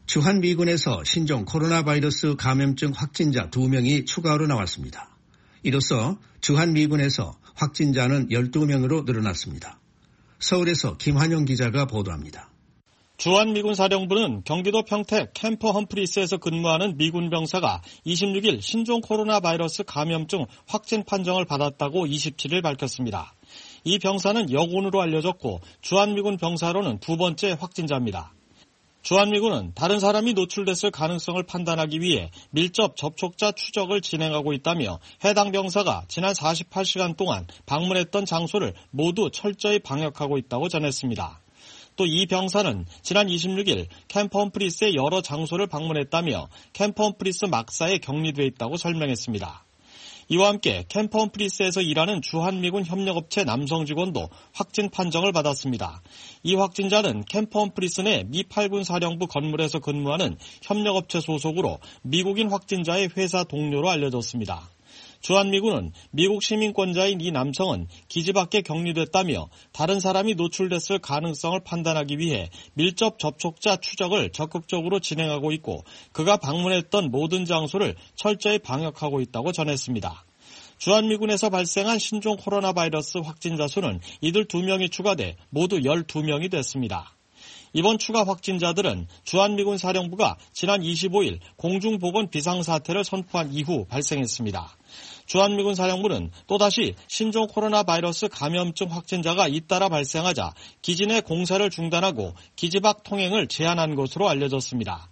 주한미군에서 신종 코로나 바이러스 감염증 확진자 두 명이 추가로 나왔습니다. 이로써 주한미군에서 확진자는 열두 명으로 늘어났습니다. 서울에서 김환영 기자가 보도합니다. 주한미군 사령부는 경기도 평택 캠프 험프리스에서 근무하는 미군 병사가 이십육 일 신종 코로나 바이러스 감염증 확진 판정을 받았다고 이십칠 일 밝혔습니다. 이 병사는 여군으로 알려졌고 주한미군 병사로는 두 번째 확진자입니다. 주한미군은 다른 사람이 노출됐을 가능성을 판단하기 위해 밀접 접촉자 추적을 진행하고 있다며 해당 병사가 지난 사십팔 시간 동안 방문했던 장소를 모두 철저히 방역하고 있다고 전했습니다. 또 이 병사는 지난 이십육 일 캠프 험프리스의 여러 장소를 방문했다며 캠프 험프리스 막사에 격리돼 있다고 설명했습니다. 이와 함께 캠프 험프리스에서 일하는 주한미군 협력업체 남성 직원도 확진 판정을 받았습니다. 이 확진자는 캠프 험프리스 내 미 팔 군 사령부 건물에서 근무하는 협력업체 소속으로 미국인 확진자의 회사 동료로 알려졌습니다. 주한미군은 미국 시민권자인 이 남성은 기지 밖에 격리됐다며 다른 사람이 노출됐을 가능성을 판단하기 위해 밀접 접촉자 추적을 적극적으로 진행하고 있고 그가 방문했던 모든 장소를 철저히 방역하고 있다고 전했습니다. 주한미군에서 발생한 신종 코로나 바이러스 확진자 수는 이들 두 명이 추가돼 모두 열두 명이 됐습니다. 이번 추가 확진자들은 주한미군 사령부가 지난 이십오 일 공중보건 비상사태를 선포한 이후 발생했습니다. 주한미군 사령부는 또다시 신종 코로나 바이러스 감염증 확진자가 잇따라 발생하자 기지 내 공사를 중단하고 기지 밖 통행을 제한한 것으로 알려졌습니다.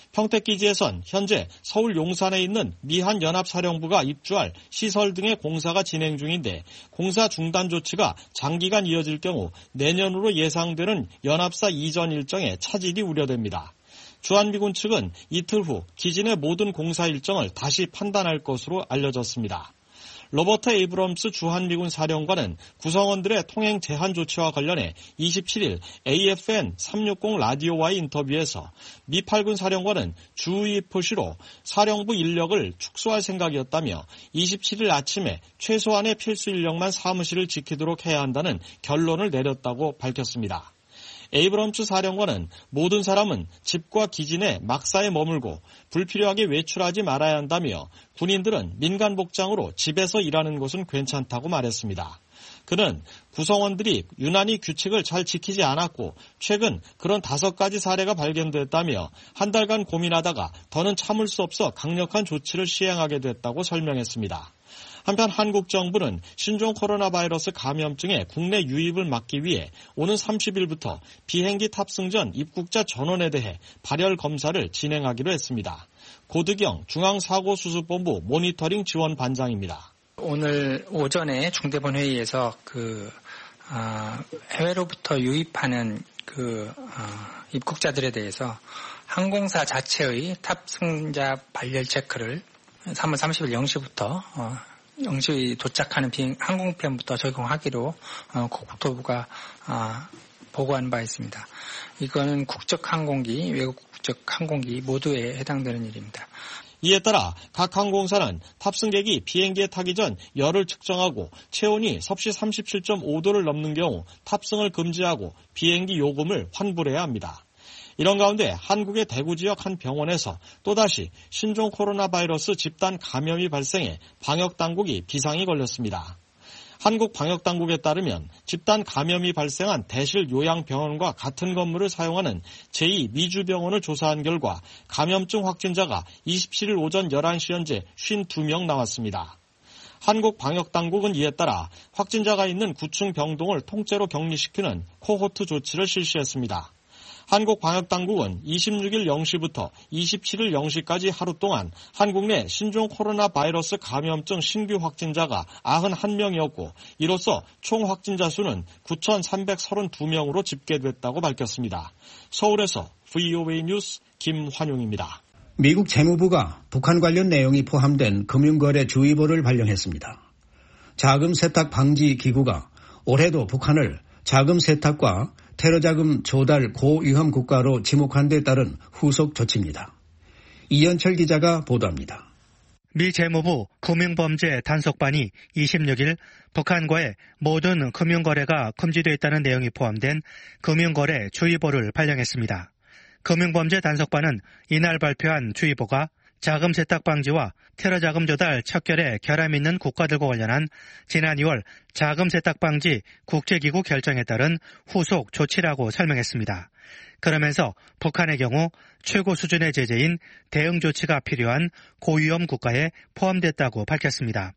평택기지에선 현재 서울 용산에 있는 미한 연합사령부가 입주할 시설 등의 공사가 진행 중인데 공사 중단 조치가 장기간 이어질 경우 내년으로 예상되는 연합사 이전 일정에 차질이 우려됩니다. 주한미군 측은 이틀 후 기지 내 모든 공사 일정을 다시 판단할 것으로 알려졌습니다. 로버트 에이브럼스 주한미군 사령관은 구성원들의 통행 제한 조치와 관련해 이십칠 일 에이에프엔 삼백육십 라디오와의 인터뷰에서 미 팔 군 사령관은 주의 표시로 사령부 인력을 축소할 생각이었다며 이십칠 일 아침에 최소한의 필수 인력만 사무실을 지키도록 해야 한다는 결론을 내렸다고 밝혔습니다. 에이브럼스 사령관은 모든 사람은 집과 기지 내 막사에 머물고 불필요하게 외출하지 말아야 한다며 군인들은 민간 복장으로 집에서 일하는 것은 괜찮다고 말했습니다. 그는 구성원들이 유난히 규칙을 잘 지키지 않았고 최근 그런 다섯 가지 사례가 발견됐다며 한 달간 고민하다가 더는 참을 수 없어 강력한 조치를 시행하게 됐다고 설명했습니다. 한편 한국 정부는 신종 코로나 바이러스 감염증의 국내 유입을 막기 위해 오는 삼십 일부터 비행기 탑승 전 입국자 전원에 대해 발열 검사를 진행하기로 했습니다. 고드경 중앙사고수습본부 모니터링 지원 반장입니다. 오늘 오전에 중대본 회의에서 그 어, 해외로부터 유입하는 그 어, 입국자들에 대해서 항공사 자체의 탑승자 발열 체크를 삼월 삼십일 영 시부터 어, 영 시 도착하는 비행 항공편부터 적용하기로 어, 국토부가 어, 보고한 바 있습니다. 이거는 국적 항공기, 외국 국적 항공기 모두에 해당되는 일입니다. 이에 따라 각 항공사는 탑승객이 비행기에 타기 전 열을 측정하고 체온이 섭씨 삼십칠 점 오 도를 넘는 경우 탑승을 금지하고 비행기 요금을 환불해야 합니다. 이런 가운데 한국의 대구 지역 한 병원에서 또다시 신종 코로나 바이러스 집단 감염이 발생해 방역당국이 비상이 걸렸습니다. 한국 방역당국에 따르면 집단 감염이 발생한 대실 요양병원과 같은 건물을 사용하는 제이 미주병원을 조사한 결과 감염증 확진자가 이십칠 일 오전 열한 시 현재 오십이 명 나왔습니다. 한국 방역당국은 이에 따라 확진자가 있는 구층 병동을 통째로 격리시키는 코호트 조치를 실시했습니다. 한국 방역당국은 이십육 일 영 시부터 이십칠 일 영 시까지 하루 동안 한국 내 신종 코로나 바이러스 감염증 신규 확진자가 구십일 명이었고 이로써 총 확진자 수는 구천삼백삼십이 명으로 집계됐다고 밝혔습니다. 서울에서 브이오에이 뉴스 김환용입니다. 미국 재무부가 북한 관련 내용이 포함된 금융거래 주의보를 발령했습니다. 자금 세탁 방지 기구가 올해도 북한을 자금 세탁과 테러자금 조달 고위험 국가로 지목한 데 따른 후속 조치입니다. 이현철 기자가 보도합니다. 미 재무부 금융범죄 단속반이 이십육 일 북한과의 모든 금융거래가 금지되어 있다는 내용이 포함된 금융거래 주의보를 발령했습니다. 금융범죄 단속반은 이날 발표한 주의보가 자금 세탁 방지와 테러 자금 조달 척결에 결함 있는 국가들과 관련한 지난 이월 자금 세탁 방지 국제기구 결정에 따른 후속 조치라고 설명했습니다. 그러면서 북한의 경우 최고 수준의 제재인 대응 조치가 필요한 고위험 국가에 포함됐다고 밝혔습니다.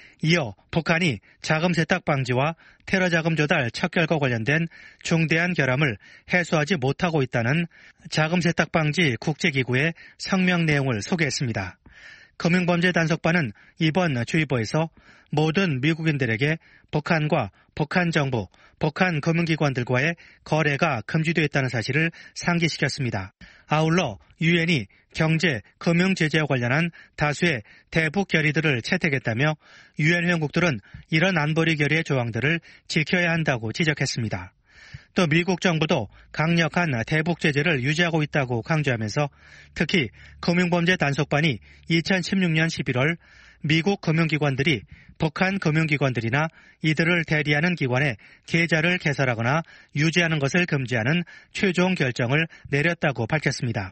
이어 북한이 자금 세탁 방지와 테러 자금 조달 척결과 관련된 중대한 결함을 해소하지 못하고 있다는 자금 세탁 방지 국제기구의 성명 내용을 소개했습니다. 금융범죄 단속반은 이번 주의보에서 모든 미국인들에게 북한과 북한 정부, 북한 금융기관들과의 거래가 금지되어 있다는 사실을 상기시켰습니다. 아울러 유엔이 경제, 금융 제재와 관련한 다수의 대북 결의들을 채택했다며 유엔 회원국들은 이런 안보리 결의의 조항들을 지켜야 한다고 지적했습니다. 또 미국 정부도 강력한 대북 제재를 유지하고 있다고 강조하면서 특히 금융범죄 단속반이 이천십육 년 십일월 미국 금융기관들이 북한 금융기관들이나 이들을 대리하는 기관에 계좌를 개설하거나 유지하는 것을 금지하는 최종 결정을 내렸다고 밝혔습니다.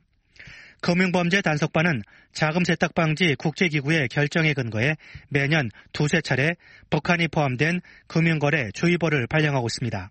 금융범죄 단속반은 자금 세탁 방지 국제기구의 결정에 근거해 매년 두세 차례 북한이 포함된 금융거래 주의보를 발령하고 있습니다.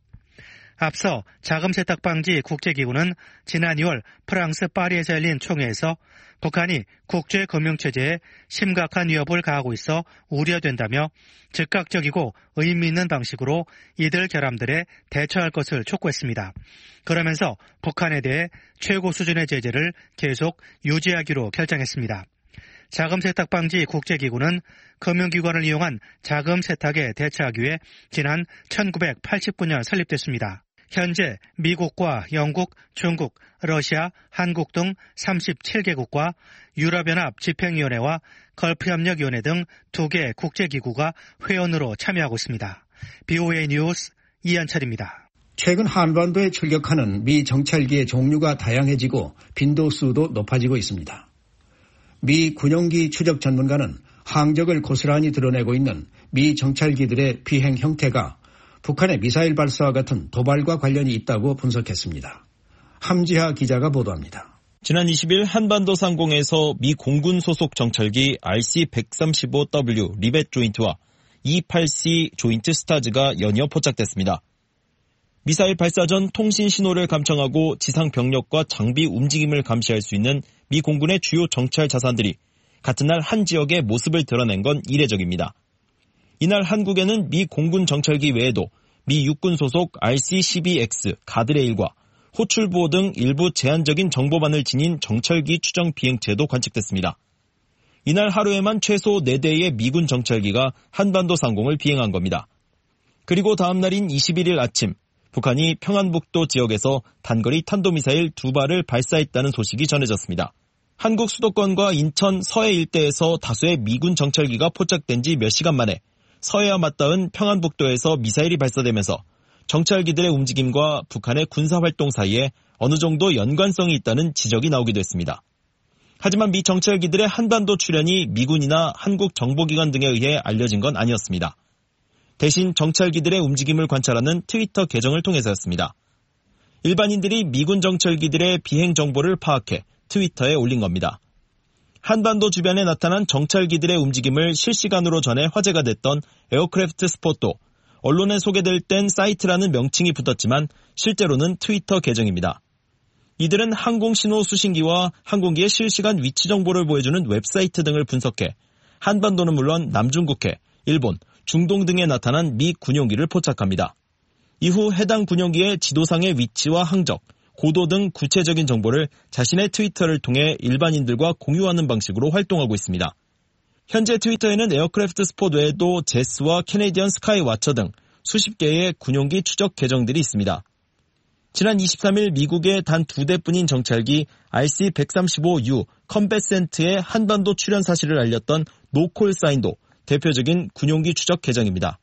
앞서 자금 세탁 방지 국제기구는 지난 이월 프랑스 파리에서 열린 총회에서 북한이 국제 금융체제에 심각한 위협을 가하고 있어 우려된다며 즉각적이고 의미 있는 방식으로 이들 결함들에 대처할 것을 촉구했습니다. 그러면서 북한에 대해 최고 수준의 제재를 계속 유지하기로 결정했습니다. 자금 세탁 방지 국제기구는 금융기관을 이용한 자금 세탁에 대처하기 위해 지난 천구백팔십구 년 설립됐습니다. 현재 미국과 영국, 중국, 러시아, 한국 등 삼십칠 개국과 유럽연합 집행위원회와 걸프협력위원회 등 두 개 국제기구가 회원으로 참여하고 있습니다. 비오에이 뉴스 이현철입니다. 최근 한반도에 출격하는 미 정찰기의 종류가 다양해지고 빈도수도 높아지고 있습니다. 미 군용기 추적 전문가는 항적을 고스란히 드러내고 있는 미 정찰기들의 비행 형태가 북한의 미사일 발사와 같은 도발과 관련이 있다고 분석했습니다. 함지하 기자가 보도합니다. 지난 이십 일 한반도 상공에서 미 공군 소속 정찰기 알씨 백삼십오 더블유 리벳 조인트와 이십팔 씨 조인트 스타즈가 연이어 포착됐습니다. 미사일 발사 전 통신 신호를 감청하고 지상 병력과 장비 움직임을 감시할 수 있는 미 공군의 주요 정찰 자산들이 같은 날 한 지역의 모습을 드러낸 건 이례적입니다. 이날 한국에는 미 공군 정찰기 외에도 미 육군 소속 알씨 십이 엑스 가드레일과 호출보호 등 일부 제한적인 정보만을 지닌 정찰기 추정 비행체도 관측됐습니다. 이날 하루에만 최소 네 대의 미군 정찰기가 한반도 상공을 비행한 겁니다. 그리고 다음 날인 이십일 일 아침 북한이 평안북도 지역에서 단거리 탄도미사일 두 발을 발사했다는 소식이 전해졌습니다. 한국 수도권과 인천 서해 일대에서 다수의 미군 정찰기가 포착된 지 몇 시간 만에 서해와 맞닿은 평안북도에서 미사일이 발사되면서 정찰기들의 움직임과 북한의 군사활동 사이에 어느 정도 연관성이 있다는 지적이 나오기도 했습니다. 하지만 미 정찰기들의 한반도 출현이 미군이나 한국 정보기관 등에 의해 알려진 건 아니었습니다. 대신 정찰기들의 움직임을 관찰하는 트위터 계정을 통해서였습니다. 일반인들이 미군 정찰기들의 비행 정보를 파악해 트위터에 올린 겁니다. 한반도 주변에 나타난 정찰기들의 움직임을 실시간으로 전해 화제가 됐던 에어크래프트 스폿도 언론에 소개될 땐 사이트라는 명칭이 붙었지만 실제로는 트위터 계정입니다. 이들은 항공신호 수신기와 항공기의 실시간 위치 정보를 보여주는 웹사이트 등을 분석해 한반도는 물론 남중국해, 일본, 중동 등에 나타난 미 군용기를 포착합니다. 이후 해당 군용기의 지도상의 위치와 항적, 고도 등 구체적인 정보를 자신의 트위터를 통해 일반인들과 공유하는 방식으로 활동하고 있습니다. 현재 트위터에는 에어크래프트 스폿 외에도 제스와 캐네디언 스카이 와처 등 수십 개의 군용기 추적 계정들이 있습니다. 지난 이십삼일 미국의 단 두 대뿐인 정찰기 알씨 백삼십오 유 컴뱃센트의 한반도 출현 사실을 알렸던 노콜사인도 대표적인 군용기 추적 계정입니다.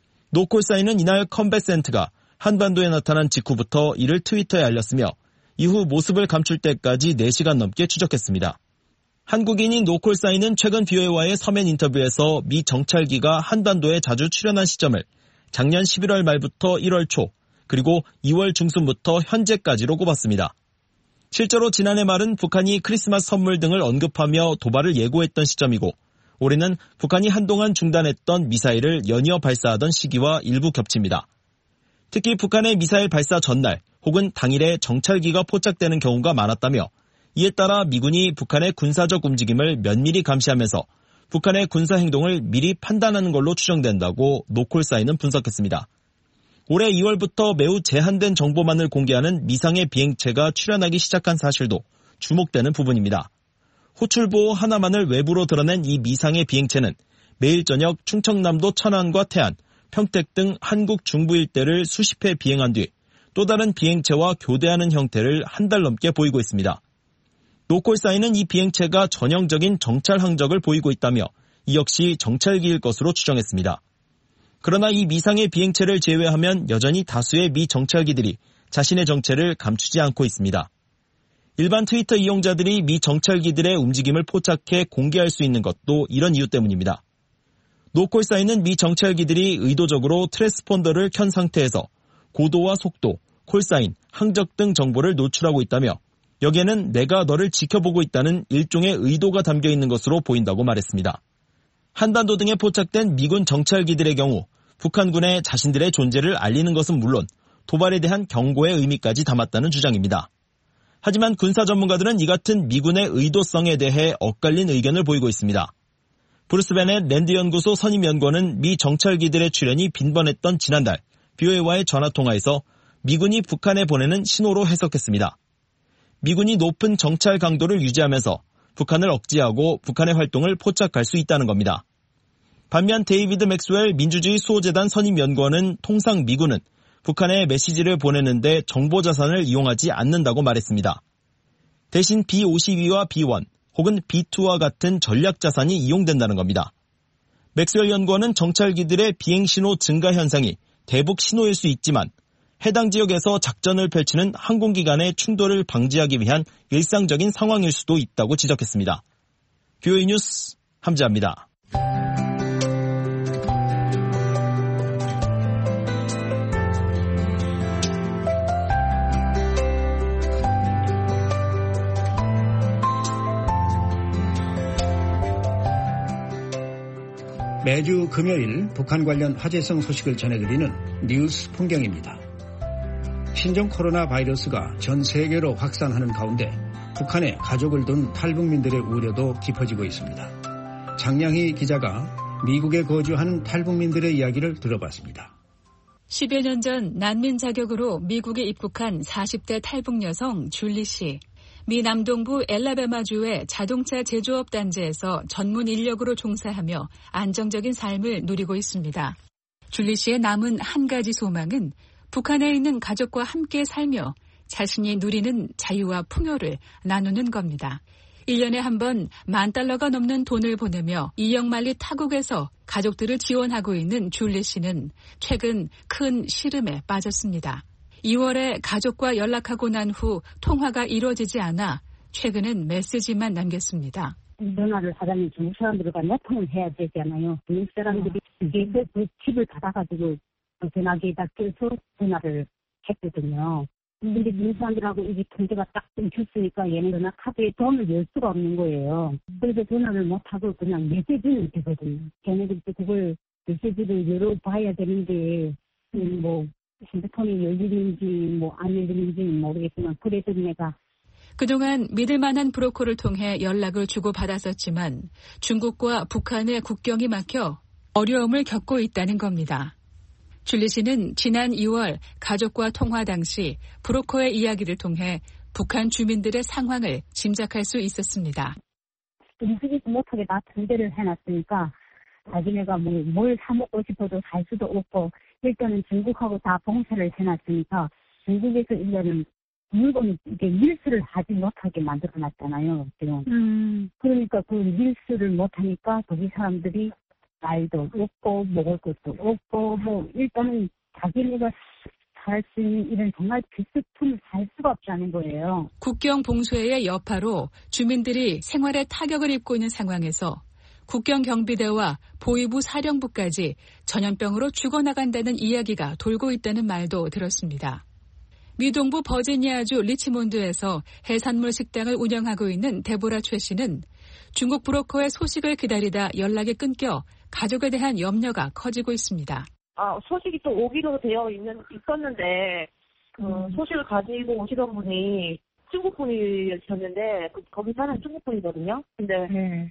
노콜사인은 이날 컴뱃센트가 한반도에 나타난 직후부터 이를 트위터에 알렸으며 이후 모습을 감출 때까지 네 시간 넘게 추적했습니다. 한국인인 노콜사인은 최근 비오에이와의 서면 인터뷰에서 미 정찰기가 한반도에 자주 출현한 시점을 작년 십일월 말부터 일월 초 그리고 이월 중순부터 현재까지로 꼽았습니다. 실제로 지난해 말은 북한이 크리스마스 선물 등을 언급하며 도발을 예고했던 시점이고 올해는 북한이 한동안 중단했던 미사일을 연이어 발사하던 시기와 일부 겹칩니다. 특히 북한의 미사일 발사 전날 혹은 당일에 정찰기가 포착되는 경우가 많았다며 이에 따라 미군이 북한의 군사적 움직임을 면밀히 감시하면서 북한의 군사 행동을 미리 판단하는 걸로 추정된다고 노콜사인은 분석했습니다. 올해 이월부터 매우 제한된 정보만을 공개하는 미상의 비행체가 출현하기 시작한 사실도 주목되는 부분입니다. 호출보호 하나만을 외부로 드러낸 이 미상의 비행체는 매일 저녁 충청남도 천안과 태안, 평택 등 한국 중부 일대를 수십 회 비행한 뒤 또 다른 비행체와 교대하는 형태를 한 달 넘게 보이고 있습니다. 노콜사인은 이 비행체가 전형적인 정찰 항적을 보이고 있다며 이 역시 정찰기일 것으로 추정했습니다. 그러나 이 미상의 비행체를 제외하면 여전히 다수의 미 정찰기들이 자신의 정체를 감추지 않고 있습니다. 일반 트위터 이용자들이 미 정찰기들의 움직임을 포착해 공개할 수 있는 것도 이런 이유 때문입니다. 노콜사인은 미 정찰기들이 의도적으로 트랜스폰더를 켠 상태에서 고도와 속도, 콜사인, 항적 등 정보를 노출하고 있다며 여기에는 내가 너를 지켜보고 있다는 일종의 의도가 담겨 있는 것으로 보인다고 말했습니다. 한반도 등에 포착된 미군 정찰기들의 경우 북한군에 자신들의 존재를 알리는 것은 물론 도발에 대한 경고의 의미까지 담았다는 주장입니다. 하지만 군사 전문가들은 이 같은 미군의 의도성에 대해 엇갈린 의견을 보이고 있습니다. 브루스 베넷 랜드연구소 선임연구원은 미 정찰기들의 출현이 빈번했던 지난달 비오에이와의 전화통화에서 미군이 북한에 보내는 신호로 해석했습니다. 미군이 높은 정찰 강도를 유지하면서 북한을 억제하고 북한의 활동을 포착할 수 있다는 겁니다. 반면 데이비드 맥스웰 민주주의 수호재단 선임연구원은 통상 미군은 북한에 메시지를 보내는데 정보자산을 이용하지 않는다고 말했습니다. 대신 비 오십이와 비 원 혹은 비 투와 같은 전략자산이 이용된다는 겁니다. 맥스웰 연구원은 정찰기들의 비행신호 증가 현상이 대북 신호일 수 있지만 해당 지역에서 작전을 펼치는 항공기 간의 충돌을 방지하기 위한 일상적인 상황일 수도 있다고 지적했습니다. 비오에이 뉴스 함지아입니다. 매주 금요일 북한 관련 화제성 소식을 전해드리는 뉴스 풍경입니다. 신종 코로나 바이러스가 전 세계로 확산하는 가운데 북한에 가족을 둔 탈북민들의 우려도 깊어지고 있습니다. 장량희 기자가 미국에 거주하는 탈북민들의 이야기를 들어봤습니다. 십여 년 전 난민 자격으로 미국에 입국한 사십 대 탈북 여성 줄리 씨. 미 남동부 엘라베마주의 자동차 제조업 단지에서 전문 인력으로 종사하며 안정적인 삶을 누리고 있습니다. 줄리 씨의 남은 한 가지 소망은 북한에 있는 가족과 함께 살며 자신이 누리는 자유와 풍요를 나누는 겁니다. 일 년에 한 번 만 달러가 넘는 돈을 보내며 이영만리 타국에서 가족들을 지원하고 있는 줄리 씨는 최근 큰 시름에 빠졌습니다. 이월에 가족과 연락하고 난 후 통화가 이루어지지 않아 최근엔 메시지만 남겼습니다. 전화를 하자면 중국 사람들과 내통을 해야 되잖아요. 중국 사람들이 이게 그 팁을 받아가지고 전화기에다 껴서 전화를 했거든요. 근데 중국 사람들하고 이게 통제가 딱 끊겼으니까 얘는 전화 카드에 돈을 열 수가 없는 거예요. 그래서 전화를 못하고 그냥 메시지는 되거든요. 걔네들도 그걸 메시지를 열어봐야 되는데 뭐 핸드폰이 열리는지 뭐 안 열리는지 모르겠지만 그래서 내가 그동안 믿을 만한 브로커를 통해 연락을 주고받았었지만 중국과 북한의 국경이 막혀 어려움을 겪고 있다는 겁니다. 줄리 씨는 지난 이월 가족과 통화 당시 브로커의 이야기를 통해 북한 주민들의 상황을 짐작할 수 있었습니다. 움직이지 못하게 나 전제를 해놨으니까 자기네가 뭐 뭘 사먹고 싶어도 살 수도 없고 일단은 중국하고 다 봉쇄를 해놨으니까 중국에서 일단은 물건 이게 밀수를 하지 못하게 만들어놨잖아요. 지금. 음. 그러니까 그 밀수를 못하니까 거기 사람들이 날도 없고 먹을 것도 없고 뭐 일단은 자기네가 살 수 있는 이런 정말 필수품을 살 수가 없다는 거예요. 국경 봉쇄의 여파로 주민들이 생활에 타격을 입고 있는 상황에서 국경 경비대와 보위부 사령부까지 전염병으로 죽어나간다는 이야기가 돌고 있다는 말도 들었습니다. 미 동부 버지니아주 리치몬드에서 해산물 식당을 운영하고 있는 데보라 최 씨는 중국 브로커의 소식을 기다리다 연락이 끊겨 가족에 대한 염려가 커지고 있습니다. 아, 소식이 또 오기로 되어 있는, 있었는데, 그 음. 소식을 가지고 오시던 분이 중국 분이셨는데, 그, 거기 사는 중국 분이거든요. 근데, 네.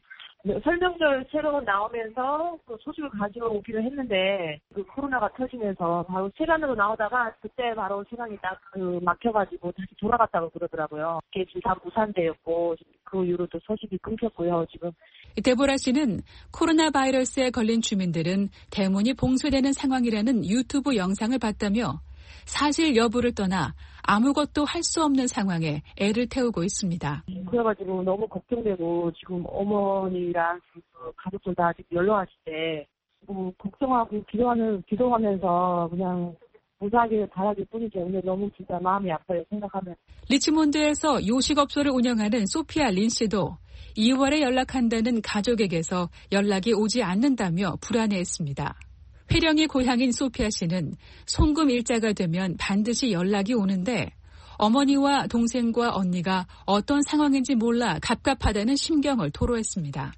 설명절 새로 나오면서 그 소식을 가지러 오기로 했는데 그 코로나가 터지면서 바로 세관으로 나오다가 그때 바로 세관이 딱 그 막혀가지고 다시 돌아갔다고 그러더라고요. 그게 지금 다 무산되었고 그 이후로 또 소식이 끊겼고요. 지금. 데보라 씨는 코로나 바이러스에 걸린 주민들은 대문이 봉쇄되는 상황이라는 유튜브 영상을 봤다며 사실 여부를 떠나 아무것도 할 수 없는 상황에 애를 태우고 있습니다. 그래가지고 너무 걱정되고 지금 어머니랑 가족들 다 아직 연락하실 때 뭐 걱정하고 기도하는, 기도하면서 그냥 무사하게 바라길 뿐이죠. 근데 너무 진짜 마음이 아파요. 생각하면. 리치몬드에서 요식업소를 운영하는 소피아 린 씨도 이월에 연락한다는 가족에게서 연락이 오지 않는다며 불안해했습니다. 회령이 고향인 소피아 씨는 송금 일자가 되면 반드시 연락이 오는데 어머니와 동생과 언니가 어떤 상황인지 몰라 갑갑하다는 심경을 토로했습니다.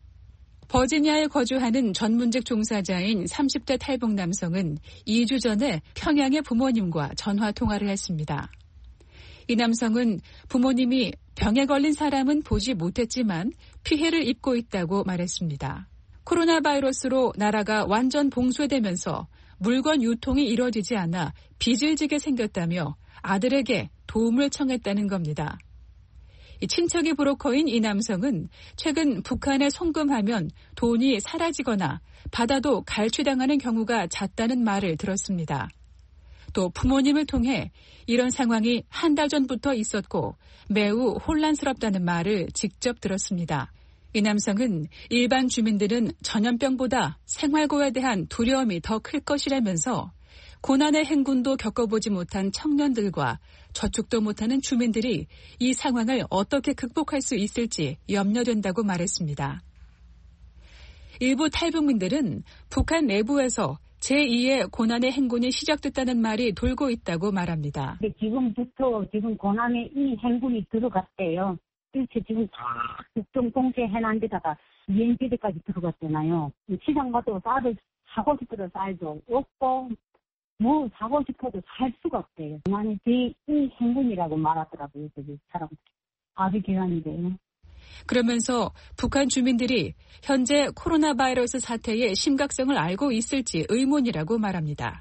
버지니아에 거주하는 전문직 종사자인 삼십 대 탈북 남성은 이 주 전에 평양의 부모님과 전화 통화를 했습니다. 이 남성은 부모님이 병에 걸린 사람은 보지 못했지만 피해를 입고 있다고 말했습니다. 코로나 바이러스로 나라가 완전 봉쇄되면서 물건 유통이 이뤄지지 않아 빚을 지게 생겼다며 아들에게 도움을 청했다는 겁니다. 친척이 브로커인 이 남성은 최근 북한에 송금하면 돈이 사라지거나 받아도 갈취당하는 경우가 잦다는 말을 들었습니다. 또 부모님을 통해 이런 상황이 한 달 전부터 있었고 매우 혼란스럽다는 말을 직접 들었습니다. 이 남성은 일반 주민들은 전염병보다 생활고에 대한 두려움이 더 클 것이라면서 고난의 행군도 겪어보지 못한 청년들과 저축도 못하는 주민들이 이 상황을 어떻게 극복할 수 있을지 염려된다고 말했습니다. 일부 탈북민들은 북한 내부에서 제이의 고난의 행군이 시작됐다는 말이 돌고 있다고 말합니다. 지금부터 지금 고난의 이 행군이 들어갔대요. 이렇게 지금 다 국경 봉쇄해놓은 데다가 이엔지대까지 들어갔잖아요. 시장 가도 쌀을 사고 싶어도 쌀도 없고 뭐 사고 싶어도 살 수가 없대요. 나는 제이 행군이라고 말하더라고요. 그 사람 아주 귀한데요. 그러면서 북한 주민들이 현재 코로나 바이러스 사태의 심각성을 알고 있을지 의문이라고 말합니다.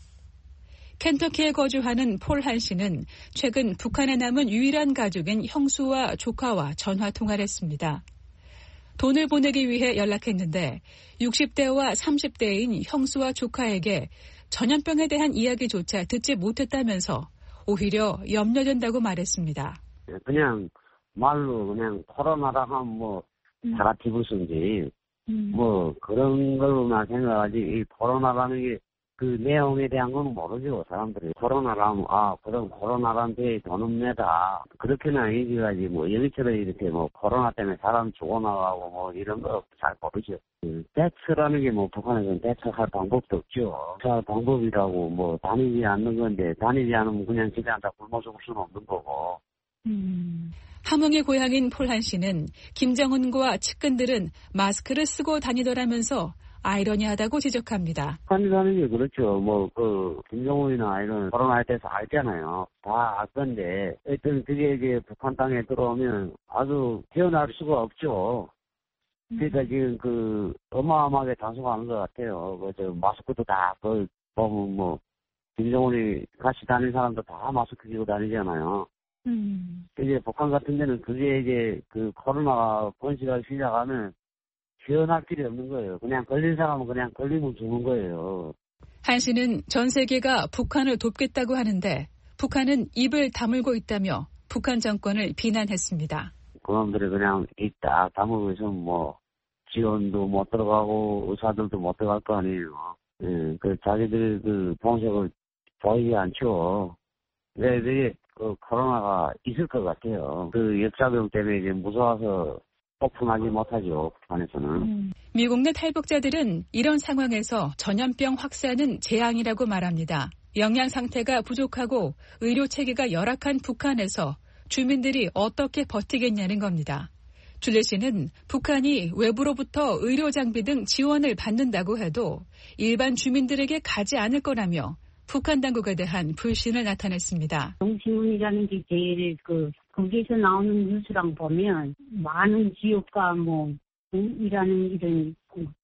켄터키에 거주하는 폴 한 씨는 최근 북한에 남은 유일한 가족인 형수와 조카와 전화 통화를 했습니다. 돈을 보내기 위해 연락했는데 육십 대와 삼십 대인 형수와 조카에게 전염병에 대한 이야기조차 듣지 못했다면서 오히려 염려된다고 말했습니다. 그냥 말로 그냥 코로나라 하면 뭐 음. 사라티부스인지 음. 뭐 그런 걸로만 생각하지 이 코로나라는 게 그 내용에 대한 건 모르죠. 사람들이 코로나라면 아 그럼 코로나란 데 돈 없네다 그렇게나 얘기하지 뭐 여기처럼 이렇게 뭐 코로나 때문에 사람 죽어나가고 뭐 이런 거 잘 모르죠. 그 대처라는 게 뭐 북한에서는 대처할 방법도 없죠. 대처할 방법이라고 뭐 다니지 않는 건데 다니지 않으면 그냥 집에 앉아 굶어 죽을 수는 없는 거고. 음. 함흥의 고향인 폴한 씨는 김정은과 측근들은 마스크를 쓰고 다니더라면서 아이러니하다고 지적합니다. 북한이라는 게 그렇죠. 뭐 그 김정은이나 이런 코로나에 대해서 알잖아요. 다 알 건데 일단 그게 이제 북한 땅에 들어오면 아주 태어날 수가 없죠. 그러니까 음. 지금 그 어마어마하게 단속하는 것 같아요. 그 저 마스크도 다 그 보면 뭐 김정은이 같이 다니는 사람도 다 마스크 끼고 다니잖아요. 음. 이제 북한 같은 데는 그게 이제 그 코로나가 번식하기 시작하면 지원할 필요 없는 거예요. 그냥 걸린 사람은 그냥 걸리면 죽는 거예요. 한 씨는 전 세계가 북한을 돕겠다고 하는데 북한은 입을 다물고 있다며 북한 정권을 비난했습니다. 그놈들이 그냥 입 딱 다물고 있으면 뭐 지원도 못 들어가고 의사들도 못 들어갈 거 아니에요. 예, 그 자기들 그 봉색을 보이지 않죠. 네, 이게 그 코로나가 있을 것 같아요. 그 역작용 때문에 이제 무서워서 오픈하지 못하죠. 북한에서는. 음. 미국 내 탈북자들은 이런 상황에서 전염병 확산은 재앙이라고 말합니다. 영양 상태가 부족하고 의료 체계가 열악한 북한에서 주민들이 어떻게 버티겠냐는 겁니다. 줄리 씨는 북한이 외부로부터 의료 장비 등 지원을 받는다고 해도 일반 주민들에게 가지 않을 거라며 북한 당국에 대한 불신을 나타냈습니다. 동신문이라는 게 제일 그 거기에서 나오는 뉴스랑 보면 많은 지역과 뭐 이라는 이런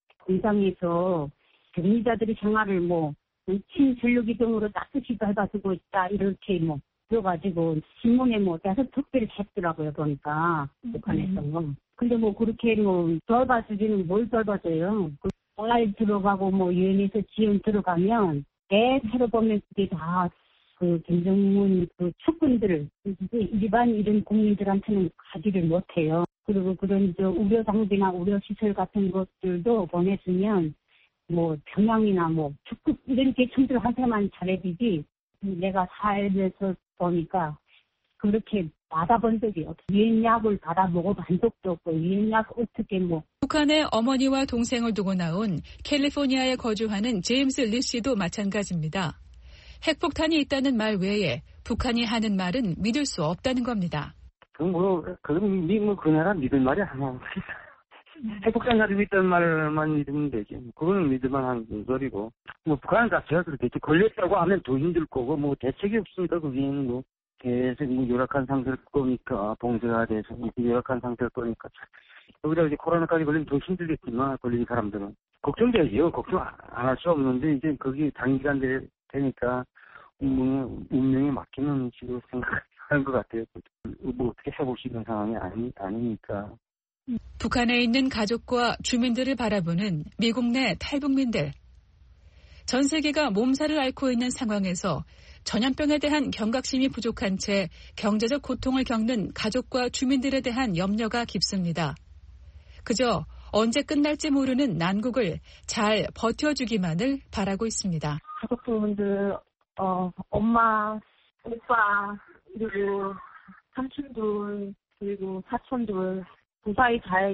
공장에서 격리자들의 생활을 뭐 친전력이 등으로 따뜻히 해가지고 있다 이렇게 뭐 그래가지고 신문에 뭐 계속 특별히 했더라고요 보니까 북한에서. 음. 근데 뭐 그렇게 뭐 돌봐주기는 뭘 돌봐줘요? 그 알 들어가고 뭐 유엔에서 지원 들어가면 대체로 보면 그게 다 그 김정은 그 측근들 일반 이런 국민들한테는 가지를 못해요. 그리고 그런 저 의료 장비나 의료 시설 같은 것들도 보내주면 뭐 평양이나 뭐 축구 이런 계층들한테만 잘해주지 내가 살면서 보니까 그렇게 받아본 적이 없어요. 유엔약을 받아 먹어본 적도 없고 유엔약 어떻게 뭐. 북한의 어머니와 동생을 두고 나온 캘리포니아에 거주하는 제임스 리 씨도 마찬가지입니다. 핵폭탄이 있다는 말 외에 북한이 하는 말은 믿을 수 없다는 겁니다. 그 뭐 그건 뭐 그 나라 믿을 말이 하나 없어. 핵폭탄 가지고 있다는 말만 믿으면 되지. 그거는 믿을만한 소리고. 뭐 북한 자체가 그렇겠지. 걸렸다고 하면 더 힘들 거고 뭐 대책이 없으니까 그게는 뭐 계속 뭐 열악한 상태일 거니까 봉쇄가 돼서 열악한 상태일 거니까. 여기다 이제 코로나까지 걸리면 더 힘들겠지만 걸린 사람들은 걱정되지요. 걱정 안 할 수 없는데 이제 거기 단기간 되니까 뭐 운명에 맡기는 식으로 생각하는 것 같아요. 뭐 어떻게 해볼 수 있는 상황이 아니 아니니까. 북한에 있는 가족과 주민들을 바라보는 미국 내 탈북민들. 전 세계가 몸살을 앓고 있는 상황에서 전염병에 대한 경각심이 부족한 채 경제적 고통을 겪는 가족과 주민들에 대한 염려가 깊습니다. 그저 언제 끝날지 모르는 난국을 잘 버텨주기만을 바라고 있습니다. 가족분들, 어, 엄마, 오빠, 그리고 삼촌들, 그리고 사촌들 무사히 잘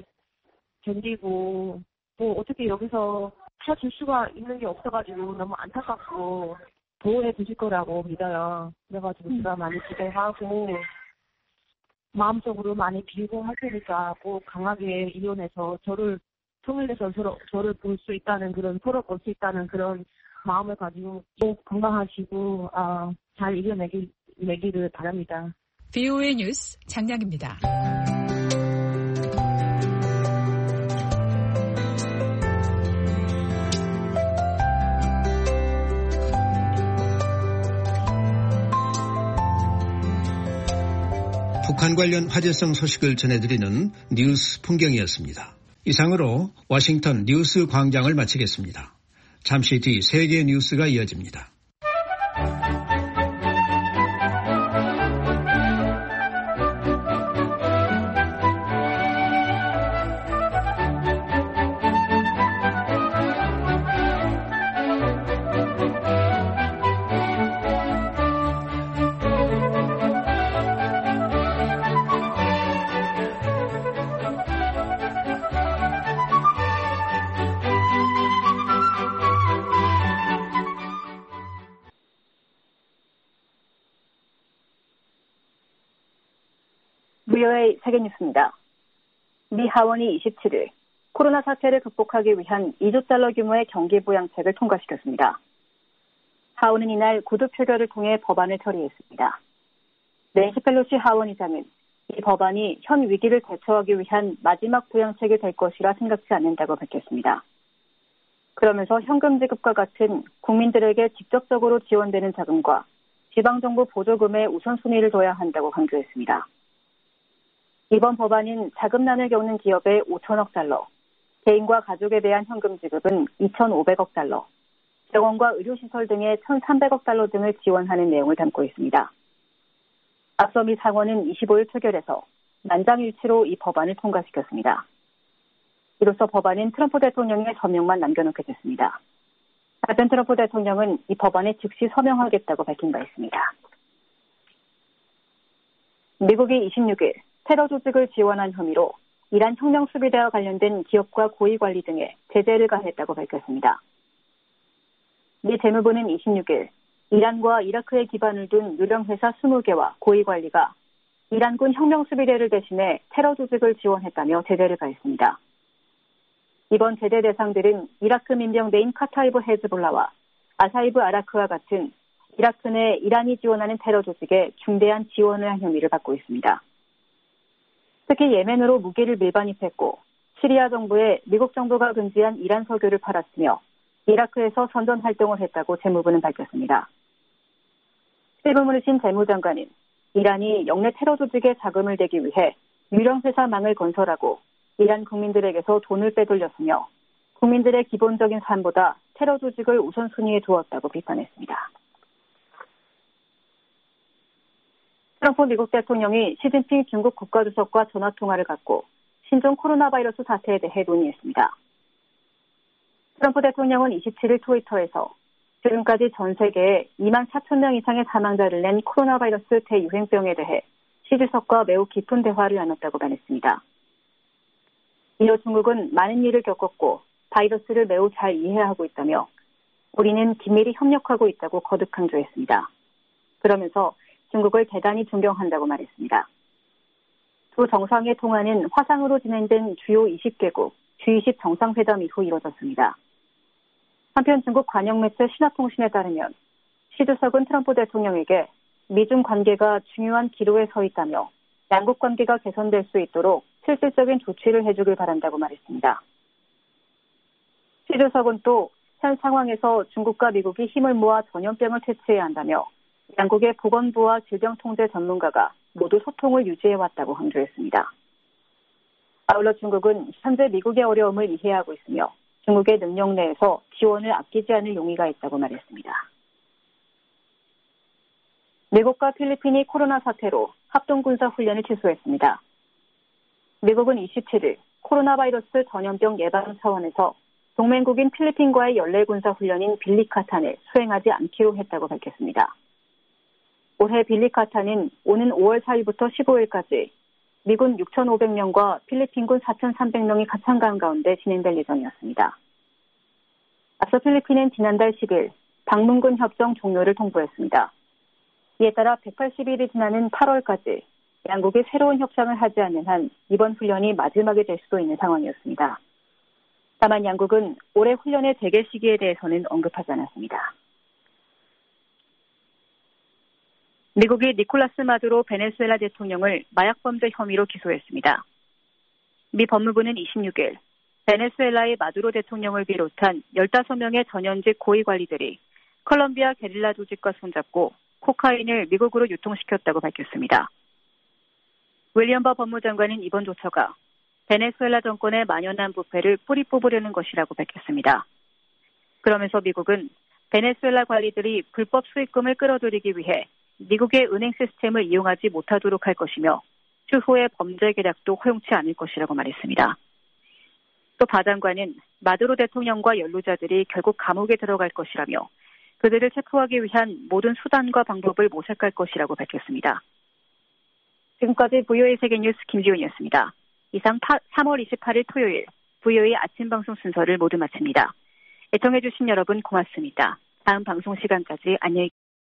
견디고 뭐 어떻게 여기서 찾을 수가 있는 게 없어가지고 너무 안타깝고 보호해 주실 거라고 믿어요. 그래가지고 음. 제가 많이 기대하고 마음속으로 많이 빌고 할 테니까 꼭 강하게 이혼해서 저를 통일해서 저를, 저를 볼 수 있다는 그런 서로 볼 수 있다는 그런 마음을 가지고 꼭 건강하시고 아, 잘 이겨내기, 내기를 바랍니다. 브이오에이 뉴스 장량입니다. 북한 관련 화제성 소식을 전해드리는 뉴스 풍경이었습니다. 이상으로 워싱턴 뉴스 광장을 마치겠습니다. 잠시 뒤 세계 뉴스가 이어집니다. 브이오에이 세계뉴스입니다. 미 하원이 이십칠일 코로나 사태를 극복하기 위한 이조 달러 규모의 경기 부양책을 통과시켰습니다. 하원은 이날 구두 표결을 통해 법안을 처리했습니다. 낸시 펠로시 하원의장은 이 법안이 현 위기를 대처하기 위한 마지막 부양책이 될 것이라 생각지 않는다고 밝혔습니다. 그러면서 현금 지급과 같은 국민들에게 직접적으로 지원되는 자금과 지방정부 보조금에 우선순위를 둬야 한다고 강조했습니다. 이번 법안은 자금난을 겪는 기업에 오천억 달러, 개인과 가족에 대한 현금 지급은 이천오백억 달러, 병원과 의료시설 등의 천삼백억 달러 등을 지원하는 내용을 담고 있습니다. 앞서 미 상원은 이십오일 표결에서 만장일치로 이 법안을 통과시켰습니다. 이로써 법안은 트럼프 대통령의 서명만 남겨놓게 됐습니다. 하지만 트럼프 대통령은 이 법안에 즉시 서명하겠다고 밝힌 바 있습니다. 미국이 이십육일 테러 조직을 지원한 혐의로 이란 혁명수비대와 관련된 기업과 고위관리 등에 제재를 가했다고 밝혔습니다. 미 재무부는 이십육일 이란과 이라크에 기반을 둔 유령회사 이십 개와 고위관리가 이란군 혁명수비대를 대신해 테러 조직을 지원했다며 제재를 가했습니다. 이번 제재 대상들은 이라크 민병대인 카타이브 헤즈볼라와 아사이브 아라크와 같은 이라크 내 이란이 지원하는 테러 조직에 중대한 지원을 한 혐의를 받고 있습니다. 특히 예멘으로 무기를 밀반입했고 시리아 정부에 미국 정부가 금지한 이란 석유를 팔았으며 이라크에서 선전 활동을 했다고 재무부는 밝혔습니다. 실무문을 신 재무장관은 이란이 영내 테러 조직에 자금을 대기 위해 유령회사망을 건설하고 이란 국민들에게서 돈을 빼돌렸으며 국민들의 기본적인 삶보다 테러 조직을 우선순위에 두었다고 비판했습니다. 트럼프 미국 대통령이 시진핑 중국 국가주석과 전화통화를 갖고 신종 코로나 바이러스 사태에 대해 논의했습니다. 트럼프 대통령은 이십칠일 트위터에서 지금까지 전 세계에 이만 사천 명 이상의 사망자를 낸 코로나 바이러스 대유행병에 대해 시 주석과 매우 깊은 대화를 나눴다고 말했습니다. 이어 중국은 많은 일을 겪었고 바이러스를 매우 잘 이해하고 있다며 우리는 긴밀히 협력하고 있다고 거듭 강조했습니다. 그러면서 중국을 대단히 존경한다고 말했습니다. 두 정상의 통화는 화상으로 진행된 주요 이십 개국 지 이십 정상회담 이후 이뤄졌습니다. 한편 중국 관영 매체 신화통신에 따르면 시 주석은 트럼프 대통령에게 미중 관계가 중요한 기로에 서 있다며 양국 관계가 개선될 수 있도록 실질적인 조치를 해주길 바란다고 말했습니다. 시 주석은 또 현 상황에서 중국과 미국이 힘을 모아 전염병을 퇴치해야 한다며 양국의 보건부와 질병통제 전문가가 모두 소통을 유지해왔다고 강조했습니다. 아울러 중국은 현재 미국의 어려움을 이해하고 있으며 중국의 능력 내에서 지원을 아끼지 않을 용의가 있다고 말했습니다. 미국과 필리핀이 코로나 사태로 합동군사훈련을 취소했습니다. 미국은 이십칠일 코로나 바이러스 전염병 예방 차원에서 동맹국인 필리핀과의 연례군사훈련인 빌리카탄을 수행하지 않기로 했다고 밝혔습니다. 올해 빌리카탄은 오는 오월 사일부터 십오일까지 미군 육천오백 명과 필리핀군 사천삼백 명이 가창간 가운데 진행될 예정이었습니다. 앞서 필리핀은 지난달 십일 방문군 협정 종료를 통보했습니다. 이에 따라 백팔십일이 지나는 팔월까지 양국이 새로운 협상을 하지 않는 한 이번 훈련이 마지막이 될 수도 있는 상황이었습니다. 다만 양국은 올해 훈련의 재개 시기에 대해서는 언급하지 않았습니다. 미국이 니콜라스 마두로 베네수엘라 대통령을 마약범죄 혐의로 기소했습니다. 미 법무부는 이십육일 베네수엘라의 마두로 대통령을 비롯한 열다섯 명의 전현직 고위관리들이 콜롬비아 게릴라 조직과 손잡고 코카인을 미국으로 유통시켰다고 밝혔습니다. 윌리엄 버 법무장관은 이번 조처가 베네수엘라 정권의 만연한 부패를 뿌리 뽑으려는 것이라고 밝혔습니다. 그러면서 미국은 베네수엘라 관리들이 불법 수익금을 끌어들이기 위해 미국의 은행 시스템을 이용하지 못하도록 할 것이며 추후의 범죄 계략도 허용치 않을 것이라고 말했습니다. 또 바 장관은 마두로 대통령과 연루자들이 결국 감옥에 들어갈 것이라며 그들을 체포하기 위한 모든 수단과 방법을 모색할 것이라고 밝혔습니다. 지금까지 브이오에이 세계뉴스 김지훈이었습니다. 이상 삼월 이십팔일 토요일 브이오에이 아침 방송 순서를 모두 마칩니다. 애청해주신 여러분 고맙습니다. 다음 방송 시간까지 안녕히 계세요.